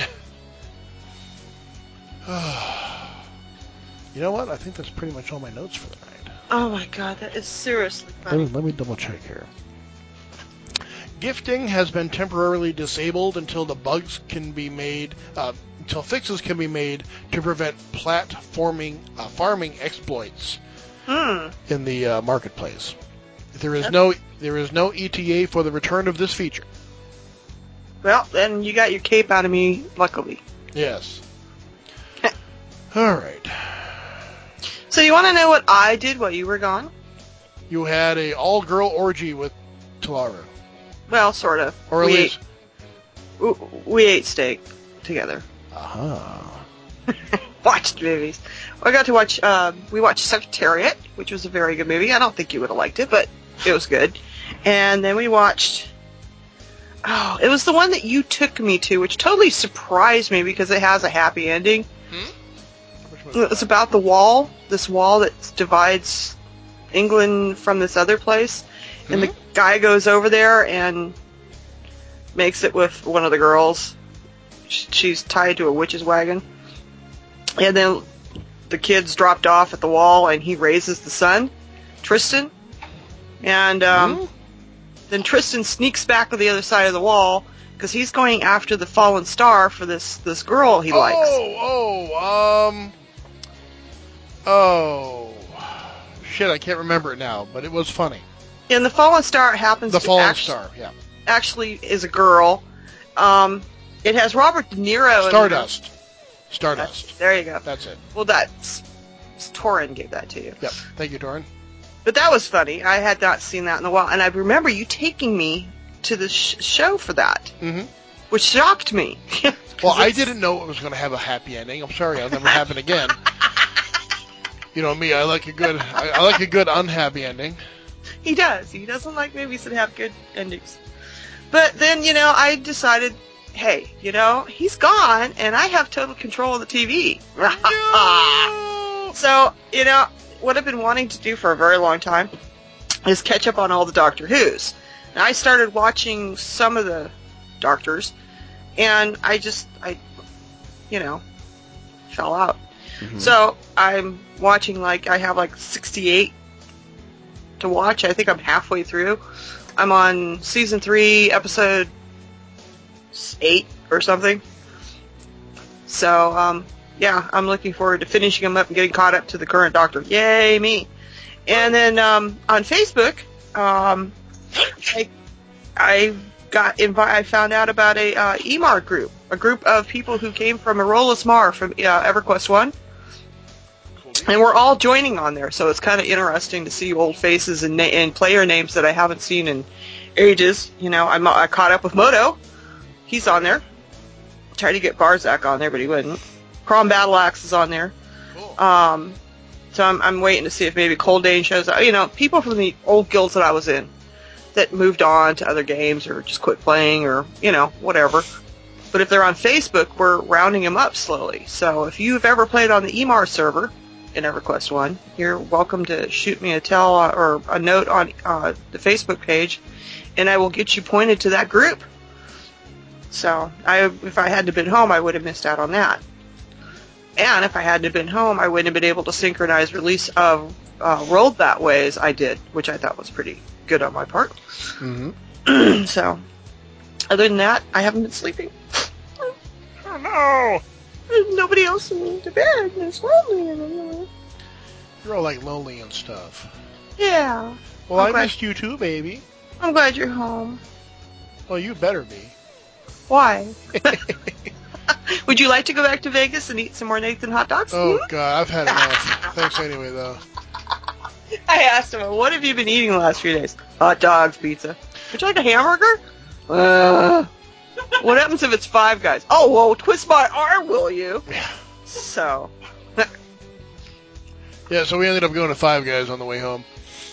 You know what? I think that's pretty much all my notes for the night. Oh my god, that is seriously Let funny. me, let me double check here. Gifting has been temporarily disabled until the bugs can be made, uh, until fixes can be made to prevent platforming, uh, farming exploits Hmm. in the uh, marketplace. There is no, there is no E T A for the return of this feature. Well, then you got your cape out of me, luckily. Yes. All right. So you want to know what I did while you were gone? You had a all-girl orgy with Talaru, Well, sort of. or at we least. ate, we ate steak together. Uh-huh. Watched movies. I got to watch. Uh, we watched Secretariat, which was a very good movie. I don't think you would have liked it, but it was good. And then we watched. Oh, it was the one that you took me to, which totally surprised me because it has a happy ending. Hmm? Which one It was was that? about the wall, this wall that divides England from this other place. And the guy goes over there and makes it with one of the girls. Sh- She's tied to a witch's wagon. And then the kid's dropped off at the wall and he raises the son, Tristan. And um, Hmm? then Tristan sneaks back to the other side of the wall because he's going after the fallen star for this, this girl he likes. Oh, oh, um, oh, shit, I can't remember it now, but it was funny. And the fallen star happens The to Fallen act- Star, yeah. actually is a girl. Um, it has Robert De Niro in Stardust. there. Stardust. There you go. That's it. Well, that's Torin gave that to you. Yep. Thank you, Doran. But that was funny. I had not seen that in a while, and I remember you taking me to the sh- show for that, Mm-hmm. which shocked me. Well, I it's- didn't know it was going to have a happy ending. I'm sorry, it'll never happen again. You know me, I like a good, I, I like a good unhappy ending. He does. He doesn't like movies that have good endings. But then, you know, I decided, hey, you know, he's gone, and I have total control of the T V. So, you know, what I've been wanting to do for a very long time is catch up on all the Doctor Who's. And I started watching some of the Doctors, and I just, I, you know, fell out. Mhm. So I'm watching, like, I have like sixty-eight to watch. I think I'm halfway through. I'm on season three, episode eight or something. So, um, yeah, I'm looking forward to finishing them up and getting caught up to the current Doctor. Yay, me. And then um, on Facebook, um, I, I got invi- I found out about a uh, E M A R group, a group of people who came from Arolas Mar from uh, EverQuest one. And we're all joining on there, so it's kind of interesting to see old faces and, na- and player names that I haven't seen in ages. You know, I'm, I caught up with Moto. He's on there. Tried to get Barzak on there, but he wouldn't. Crom Battle Axe is on there. Cool. Um, so I'm, I'm waiting to see if maybe Coldane shows up. You know, people from the old guilds that I was in that moved on to other games or just quit playing or, you know, whatever. But if they're on Facebook, we're rounding them up slowly. So if you've ever played on the E M A R server in EverQuest one, you're welcome to shoot me a tell uh, or a note on uh, the Facebook page, and I will get you pointed to that group. So I, if I hadn't been home, I would have missed out on that. And if I hadn't been home, I wouldn't have been able to synchronize release of uh, Rolled That Way as I did, which I thought was pretty good on my part. Mm-hmm. So, other than that, I haven't been sleeping. no! There's nobody else in the bed. It's lonely. You're all like lonely and stuff. Yeah. Well, I'm I glad- missed you too, baby. I'm glad you're home. Well, you better be. Why? Would you like to go back to Vegas and eat some more Nathan hot dogs? Oh, Hmm? God, I've had enough. Thanks anyway, though. I asked him, what have you been eating the last few days? Hot dogs, pizza. Would you like a hamburger? Uh, what happens if it's Five Guys? Oh, well, twist my arm, will you? Yeah. So. Yeah, so we ended up going to Five Guys on the way home.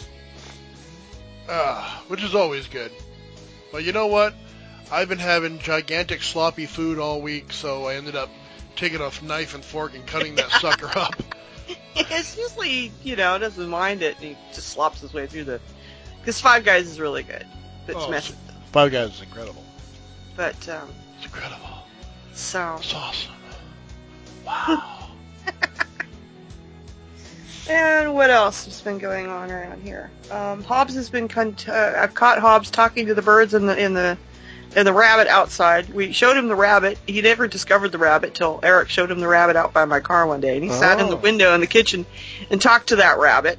Uh, which is always good. But you know what? I've been having gigantic sloppy food all week, so I ended up taking a knife and fork and cutting that sucker up. It's usually, you know, doesn't mind it, and he just slops his way through the... Because Five Guys is really good. It's Oh, messy. Five Guys is incredible. But, um, It's incredible. so... It's awesome. Wow. And what else has been going on around here? Um, Hobbs has been... Con- uh, I've caught Hobbs talking to the birds in the in the in the rabbit outside. We showed him the rabbit. He never discovered the rabbit till Eric showed him the rabbit out by my car one day, and he sat in the Oh. window in the kitchen and talked to that rabbit.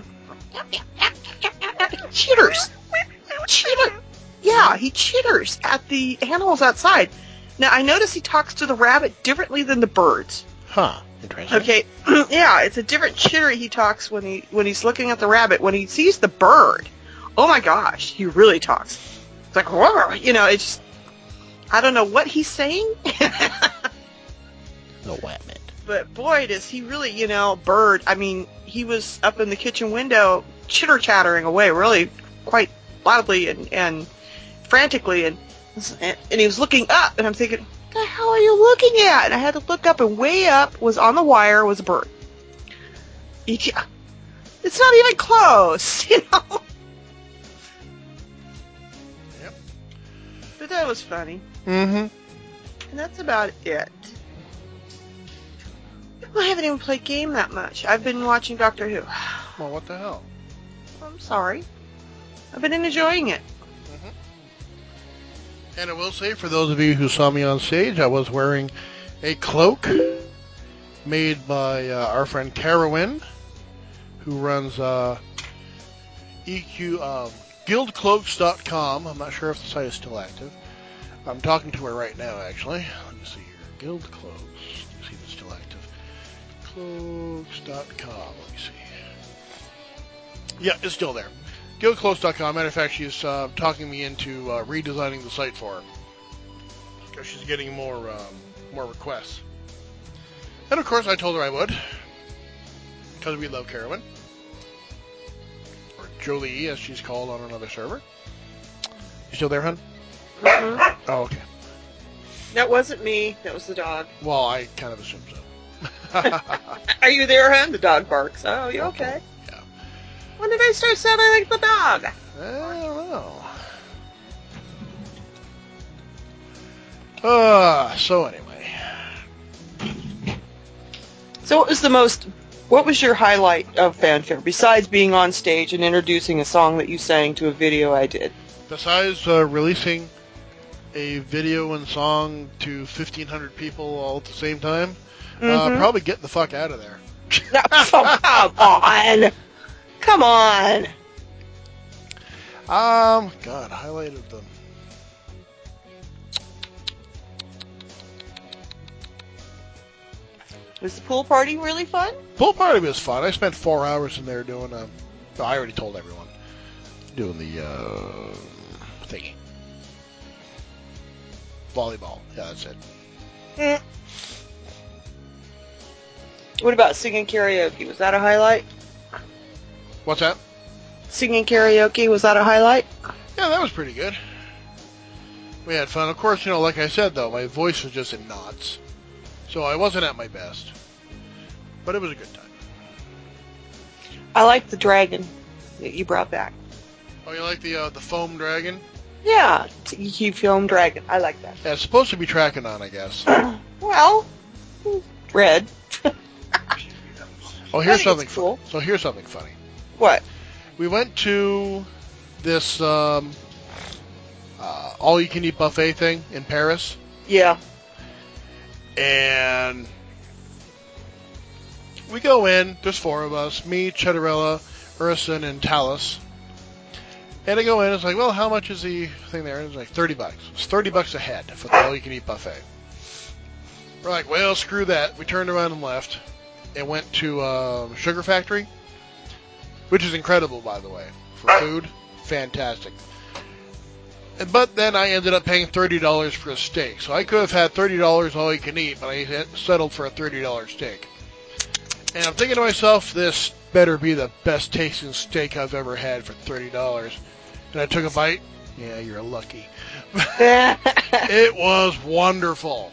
Chitters. Chitter. Yeah, he chitters at the animals outside. Now I notice he talks to the rabbit differently than the birds. Huh. Interesting. Okay, yeah, it's a different chitter he talks when he when he's looking at the rabbit. When he sees the bird, oh my gosh, he really talks. It's like, whoa, you know, it's just, I don't know what he's saying. The rabbit. But boy, does he really, you know, bird. I mean, he was up in the kitchen window, chitter chattering away, really quite loudly and, and frantically, and and he was looking up, and I'm thinking, what the hell are you looking at? And I had to look up, and way up was on the wire was a bird. You ca- It's not even close, you know. Yep. But that was funny, Mm-hmm. and that's about it. I haven't even played game that much. I've been watching Doctor Who. Well, what the hell? I'm sorry. I've been enjoying it. And I will say, for those of you who saw me on stage, I was wearing a cloak made by uh, our friend Carowin, who runs uh, E Q um, guild cloaks dot com. I'm not sure if the site is still active. I'm talking to her right now, actually. Let me see here. Guild Cloaks. Let me see if it's still active. cloaks dot com. Let me see. Yeah, it's still there. guild cloaks dot com. Matter of fact, she's uh, talking me into uh, redesigning the site for her. Because she's getting more um, more requests. And of course, I told her I would. Because we love Carowin. Or Jolie, as she's called on another server. You still there, hun? Mm-hmm. Oh, okay. That wasn't me. That was the dog. Well, I kind of assumed so. Are you there, hon? The dog barks. Oh, you okay? Yeah. When did I start sounding like the dog? I don't know. Uh, so anyway. So what was the most, what was your highlight of Fanfare, besides being on stage and introducing a song that you sang to a video I did? Besides uh, releasing a video and song to fifteen hundred people all at the same time, uh, Mhm. probably get the fuck out of there. Oh, come on. Come on. Um, God, highlight of them. Was the pool party really fun? Pool party was fun. I spent four hours in there doing, um, oh, I already told everyone, doing the, uh, thingy. Volleyball. Yeah, that's it. Mm. What about singing karaoke? Was that a highlight? What's that? Singing karaoke, was that a highlight? Yeah, that was pretty good. We had fun. Of course, you know, like I said, though, my voice was just in knots. So I wasn't at my best. But it was a good time. I like the dragon that you brought back. Oh, you like the uh, the foam dragon? Yeah, you keep film dragon. I like that. Yeah, it's supposed to be tracking on, I guess. Well, red. Oh, I here's think something it's cool. fu- So here's something funny. What? We went to this um, uh, all-you-can-eat buffet thing in Paris. Yeah. And we go in, there's four of us, me, Cheddarella, Urson, and Talus. And I go in, it's like, well, how much is the thing there? And it's like thirty bucks. It's thirty bucks a head for the all-you-can-eat buffet. We're like, well, screw that. We turned around and left and went to uh, Sugar Factory, which is incredible, by the way, for food. Fantastic. And, but then I ended up paying thirty dollars for a steak. So I could have had thirty dollars all you can eat, but I had settled for a thirty dollars steak. And I'm thinking to myself, this better be the best tasting steak I've ever had for thirty dollars. And I took a bite. Yeah, you're lucky. It was wonderful.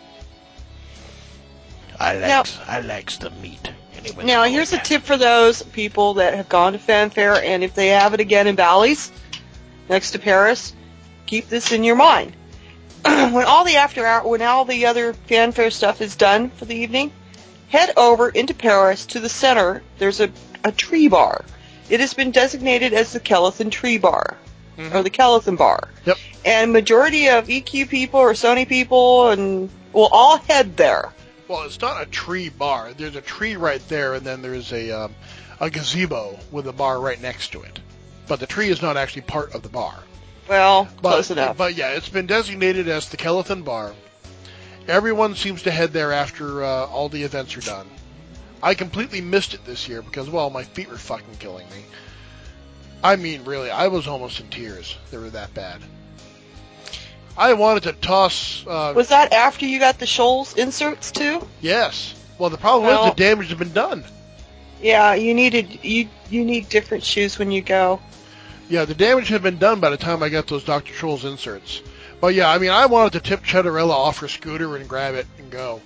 I likes, I likes the meat. Anyway, Now, here's a tip for those people that have gone to Fanfare, and if they have it again in Bally's, next to Paris, keep this in your mind. When all the after hour, when all the other Fanfare stuff is done for the evening, head over into Paris to the center. There's a, a tree bar. It has been designated as the Kellethan Tree Bar, mm-hmm. or the Kellethan Bar. Yep. And majority of E Q people or Sony people and will all head there. Well, it's not a tree bar. There's a tree right there, and then there's a um, a gazebo with a bar right next to it. But the tree is not actually part of the bar. Well, but, close enough. But yeah, it's been designated as the Kellethan Bar. Everyone seems to head there after uh, all the events are done. I completely missed it this year because, well, my feet were fucking killing me. I mean, really, I was almost in tears. They were that bad. I wanted to toss... Uh, was that after you got the Shoals inserts, too? Yes. Well, the problem well, is the damage has been done. Yeah, you needed you you need different shoes when you go. Yeah, the damage had been done by the time I got those Doctor Trolls inserts. But yeah, I mean, I wanted to tip Cheddarella off her scooter and grab it and go.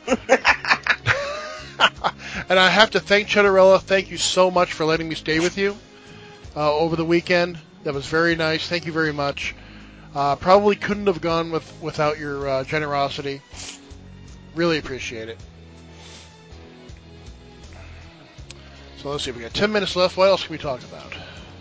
And I have to thank Cheddarella. Thank you so much for letting me stay with you uh, over the weekend. That was very nice. Thank you very much. Uh, probably couldn't have gone with without your uh, generosity. Really appreciate it. So let's see. We got ten minutes left. What else can we talk about?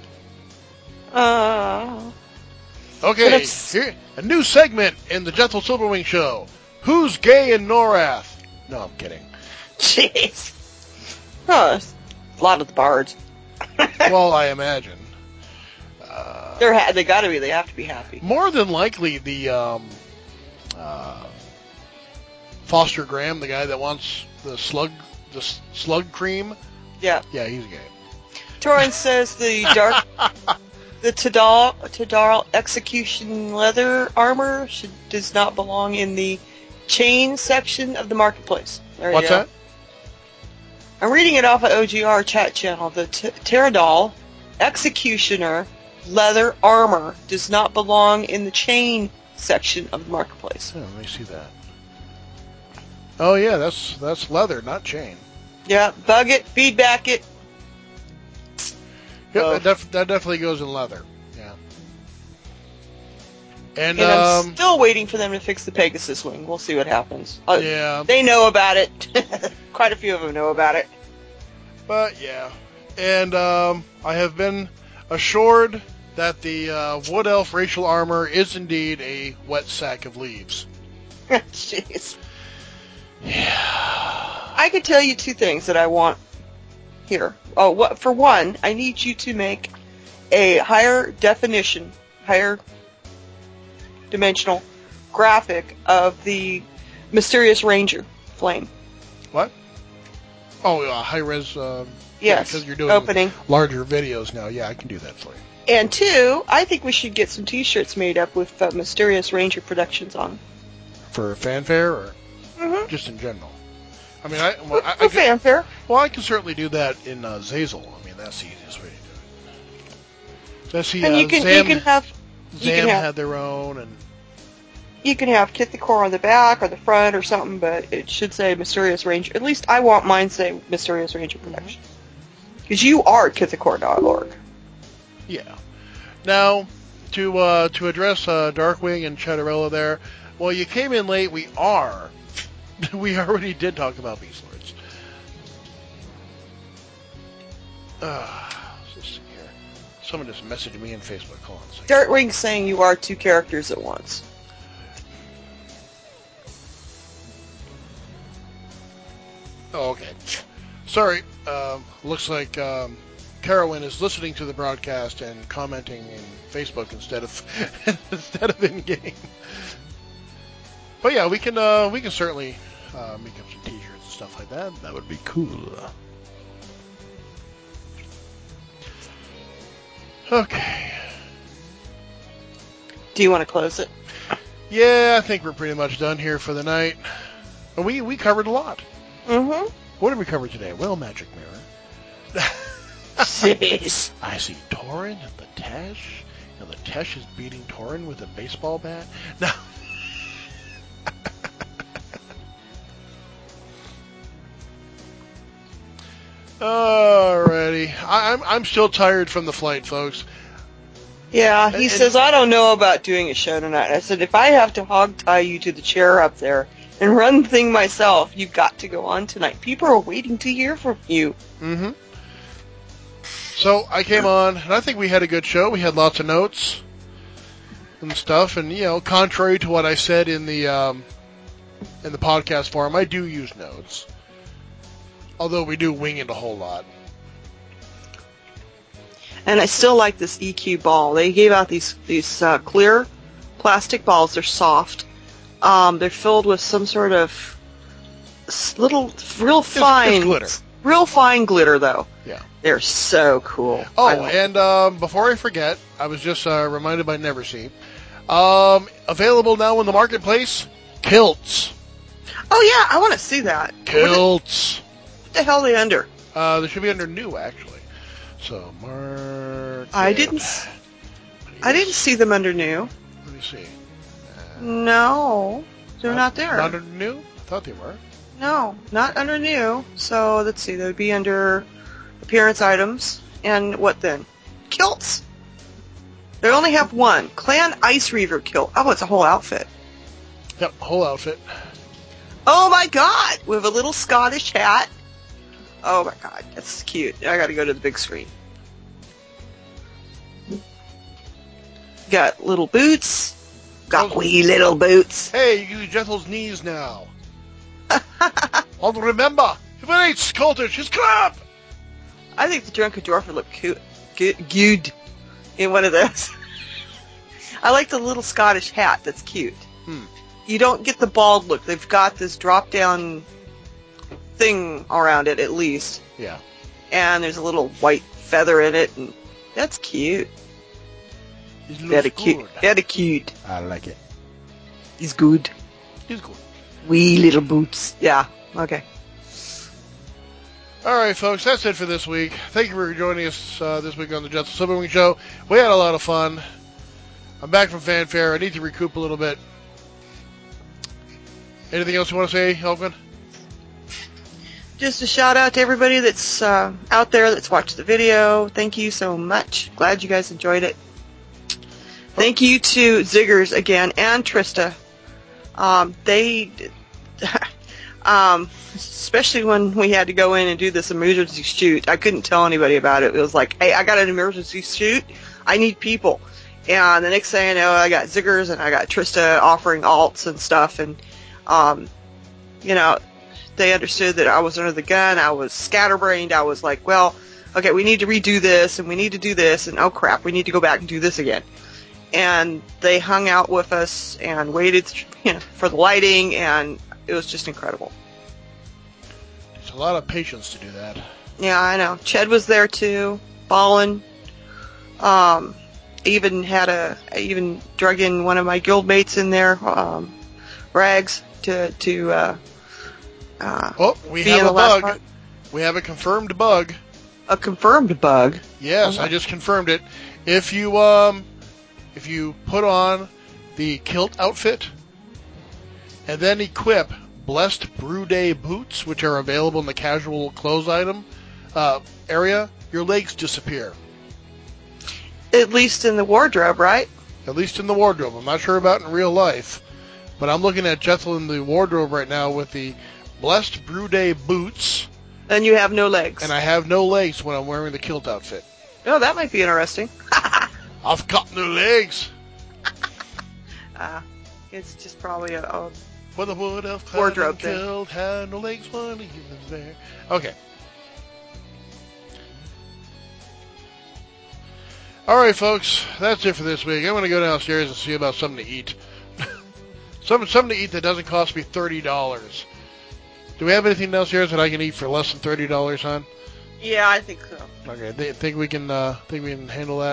Uh... Okay, here, a new segment in the Jethro Silverwing Show. Who's gay in Norath? No, I'm kidding. Jeez. Oh, a lot of the bards. Well, I imagine. Uh, They're ha- they gotta be. They have to be happy. More than likely, the um, uh, Foster Graham, the guy that wants the slug, the s- slug cream. Yeah. Yeah, he's gay. Torrance says the dark, the Tadal Tadal execution leather armor should, does not belong in the chain section of the marketplace. There What's you go. that? I'm reading it off of O G R chat channel. The t- Pterodal executioner leather armor does not belong in the chain section of the marketplace. Oh, let me see that. Oh yeah, that's that's leather, not chain. Yeah, bug it, feedback it. Yep, Oh. that, def- that definitely goes in leather. Yeah. And, And I'm um, still waiting for them to fix the Pegasus wing. We'll see what happens. Uh, yeah. They know about it. Quite a few of them know about it. But yeah, and um, I have been assured that the uh, Wood Elf racial armor is indeed a wet sack of leaves. Jeez. Yeah. I could tell you two things that I want here. Oh, what, for one, I need you to make a higher definition, higher dimensional graphic of the Mysterious Ranger flame. What? Oh, uh, high res. Um, Yes, because you're doing opening. larger videos now. Yeah, I can do that for you. And two, I think we should get some T-shirts made up with uh, Mysterious Ranger Productions on. For fanfare or Mm-hmm. just in general? I mean, I, well, I, I For could- fanfare. well, I can certainly do that in uh, Zazel. I mean, that's the easiest way to do it. Let's see, And uh, you can Zam, you can have you Zam can have had their own, and you can have Kit the Core on the back or the front or something, but it should say Mysterious Ranger. At least I want mine to say Mysterious Ranger Productions. Because you are kit the core dot org. yeah. Now, to uh, to address uh, Darkwing and Cheddarella there, well, you came in late. We are. We already did talk about Beast Lords. Uh, let's see here. Someone just messaged me in Facebook. Hold on a second. Darkwing's saying you are two characters at once. Sorry, um, looks like um, Carowin is listening to the broadcast and commenting in Facebook instead of instead of in game. But yeah, we can uh, we can certainly uh, make up some T-shirts and stuff like that. That would be cool. Okay. Do you want to close it? Yeah, I think we're pretty much done here for the night. And we we covered a lot. Mm-hmm. What did we cover today? Well, Magic Mirror. Jeez. I see Torin and the Tesh, and the Tesh is beating Torin with a baseball bat. No. Alrighty, I, I'm I'm still tired from the flight, folks. Yeah, he And- says, I don't know about doing a show tonight. I said, if I have to hog tie you to the chair up there and run the thing myself, you've got to go on tonight. People are waiting to hear from you. Mm-hmm. So I came on, and I think we had a good show. We had lots of notes and stuff, and you know, contrary to what I said in the um, in the podcast forum, I do use notes. Although we do wing it a whole lot. And I still like this E Q ball. They gave out these these uh, clear plastic balls. They're soft. Um, they're filled with some sort of s- little, real fine, it's glitter. real fine glitter, though. Yeah. They're so cool. Oh, I like and um, before I forget, I was just uh, reminded by Neversee. Um, available now in the marketplace, kilts. Oh yeah, I want to see that. What the, Kilts. what the hell are they under? Uh, they should be under new, actually. So, market. I didn't. s- I didn't see them under new. Let me see. Uh, No, they're not there. Not under new? I thought they were. No, not under new. So let's see. They would be under appearance items. And what then? Kilts. They only have one. Clan Ice Reaver kilt. Oh, it's a whole outfit. Yep, whole outfit. Oh my god! With a little Scottish hat. Oh my god, that's cute. I gotta go to the big screen. Got little boots. Got Those- wee little boots. Hey, you use Jethel's knees now. And remember, if it ain't Scottish, it's crap! I think the drunken dwarf would look cute, good, good in one of those. I like the little Scottish hat. That's cute. Hmm. You don't get the bald look. They've got this drop down thing around it, at least, Yeah. and there's a little white feather in it, and that's cute. It Very looks cute. good. Very cute. I like it. He's good. It's good. Wee little boots. Yeah. Okay. Alright, folks, that's it for this week. Thank you for joining us uh, this week on the Jethel Silverwing Show. We had a lot of fun. I'm back from Fanfare. I need to recoup a little bit. Anything else you want to say, Elvin? Just a shout out to everybody that's uh, out there that's watched the video. Thank you so much. Glad you guys enjoyed it. Thank you to Ziggers again and Trista. Um, they, um, especially when we had to go in and do this emergency shoot, I couldn't tell anybody about it. It was like, hey, I got an emergency shoot. I need people. And the next thing I know, I got Ziggers and I got Trista offering alts and stuff. And, um, you know, they understood that I was under the gun. I was scatterbrained. I was like, well, okay, we need to redo this and we need to do this. And oh crap, we need to go back and do this again. And they hung out with us and waited, you know, for the lighting, and it was just incredible. It's a lot of patience to do that. Yeah, I know. Ched was there too, ballin'. Um, even had a, I even drug in one of my guildmates in there, um, Rags, to to uh, uh, Oh, we be in have the a last bug. part. We have a confirmed bug. A confirmed bug. Yes, Oh. I just confirmed it. If you um, if you put on the kilt outfit and then equip Blessed Brew Day boots, which are available in the casual clothes item uh, area, your legs disappear. At least in the wardrobe, right? At least in the wardrobe. I'm not sure about in real life, but I'm looking at Jethel in the wardrobe right now with the Blessed Brew Day boots, Then you have no legs. and I have no legs when I'm wearing the kilt outfit. Oh, that might be interesting. I've got no legs. uh, it's just probably a, a For the wood of Wardrobe cloud thing. killed, had no legs when he was there. Okay. All right, folks, that's it for this week. I'm going to go downstairs and see about something to eat. something, something to eat that doesn't cost me thirty dollars. Do we have anything downstairs that I can eat for less than thirty dollars, hon? Yeah, I think so. Okay, th- think we can uh, think we can handle that.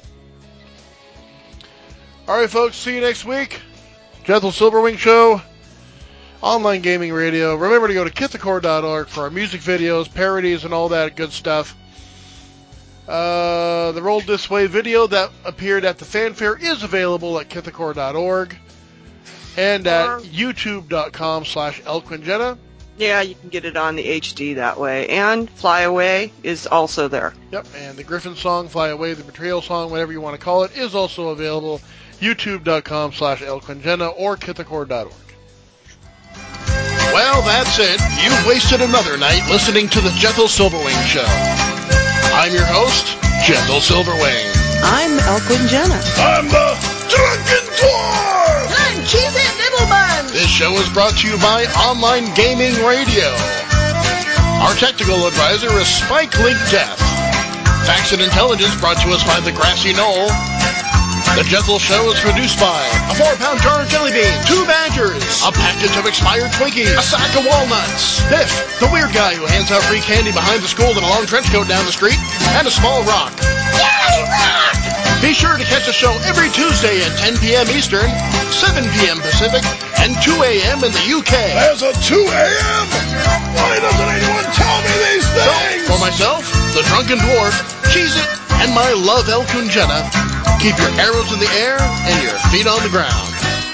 All right, folks, see you next week. Gentle Silverwing Show, online gaming radio. Remember to go to kithacore dot org for our music videos, parodies, and all that good stuff. Uh, the Roll This Way video that appeared at the fanfare is available at kithacore dot org and at youtube dot com slash elquinjetta. Yeah, you can get it on the H D that way. And Fly Away is also there. Yep, and the Griffin song, Fly Away, the Betrayal song, whatever you want to call it, is also available. youtube dot com slash elquinjetta or kithacore dot org. Well, that's it. You've wasted another night listening to the Gentle Silverwing Show. I'm your host, Gentle Silverwing. I'm Elquinjetta. I'm the Drunken Dwarf! I'm Cheez-It Nibblebun. This show is brought to you by Online Gaming Radio. Our technical advisor is Spike Link Death. Facts and Intelligence brought to us by The Grassy Knoll. The Gentle Show is produced by a four-pound jar of jelly beans, two badgers, a package of expired Twinkies, a sack of walnuts, Biff, the weird guy who hands out free candy behind the school in a long trench coat down the street, and a small rock. Yay, rock! Be sure to catch the show every Tuesday at ten p.m. Eastern, seven p.m. Pacific, and two a.m. in the U K. There's a two a.m.? Why doesn't anyone tell me these things? So, for myself, the Drunken Dwarf, Cheez-It, and my love Elquinjetta, keep your arrows in the air and your feet on the ground.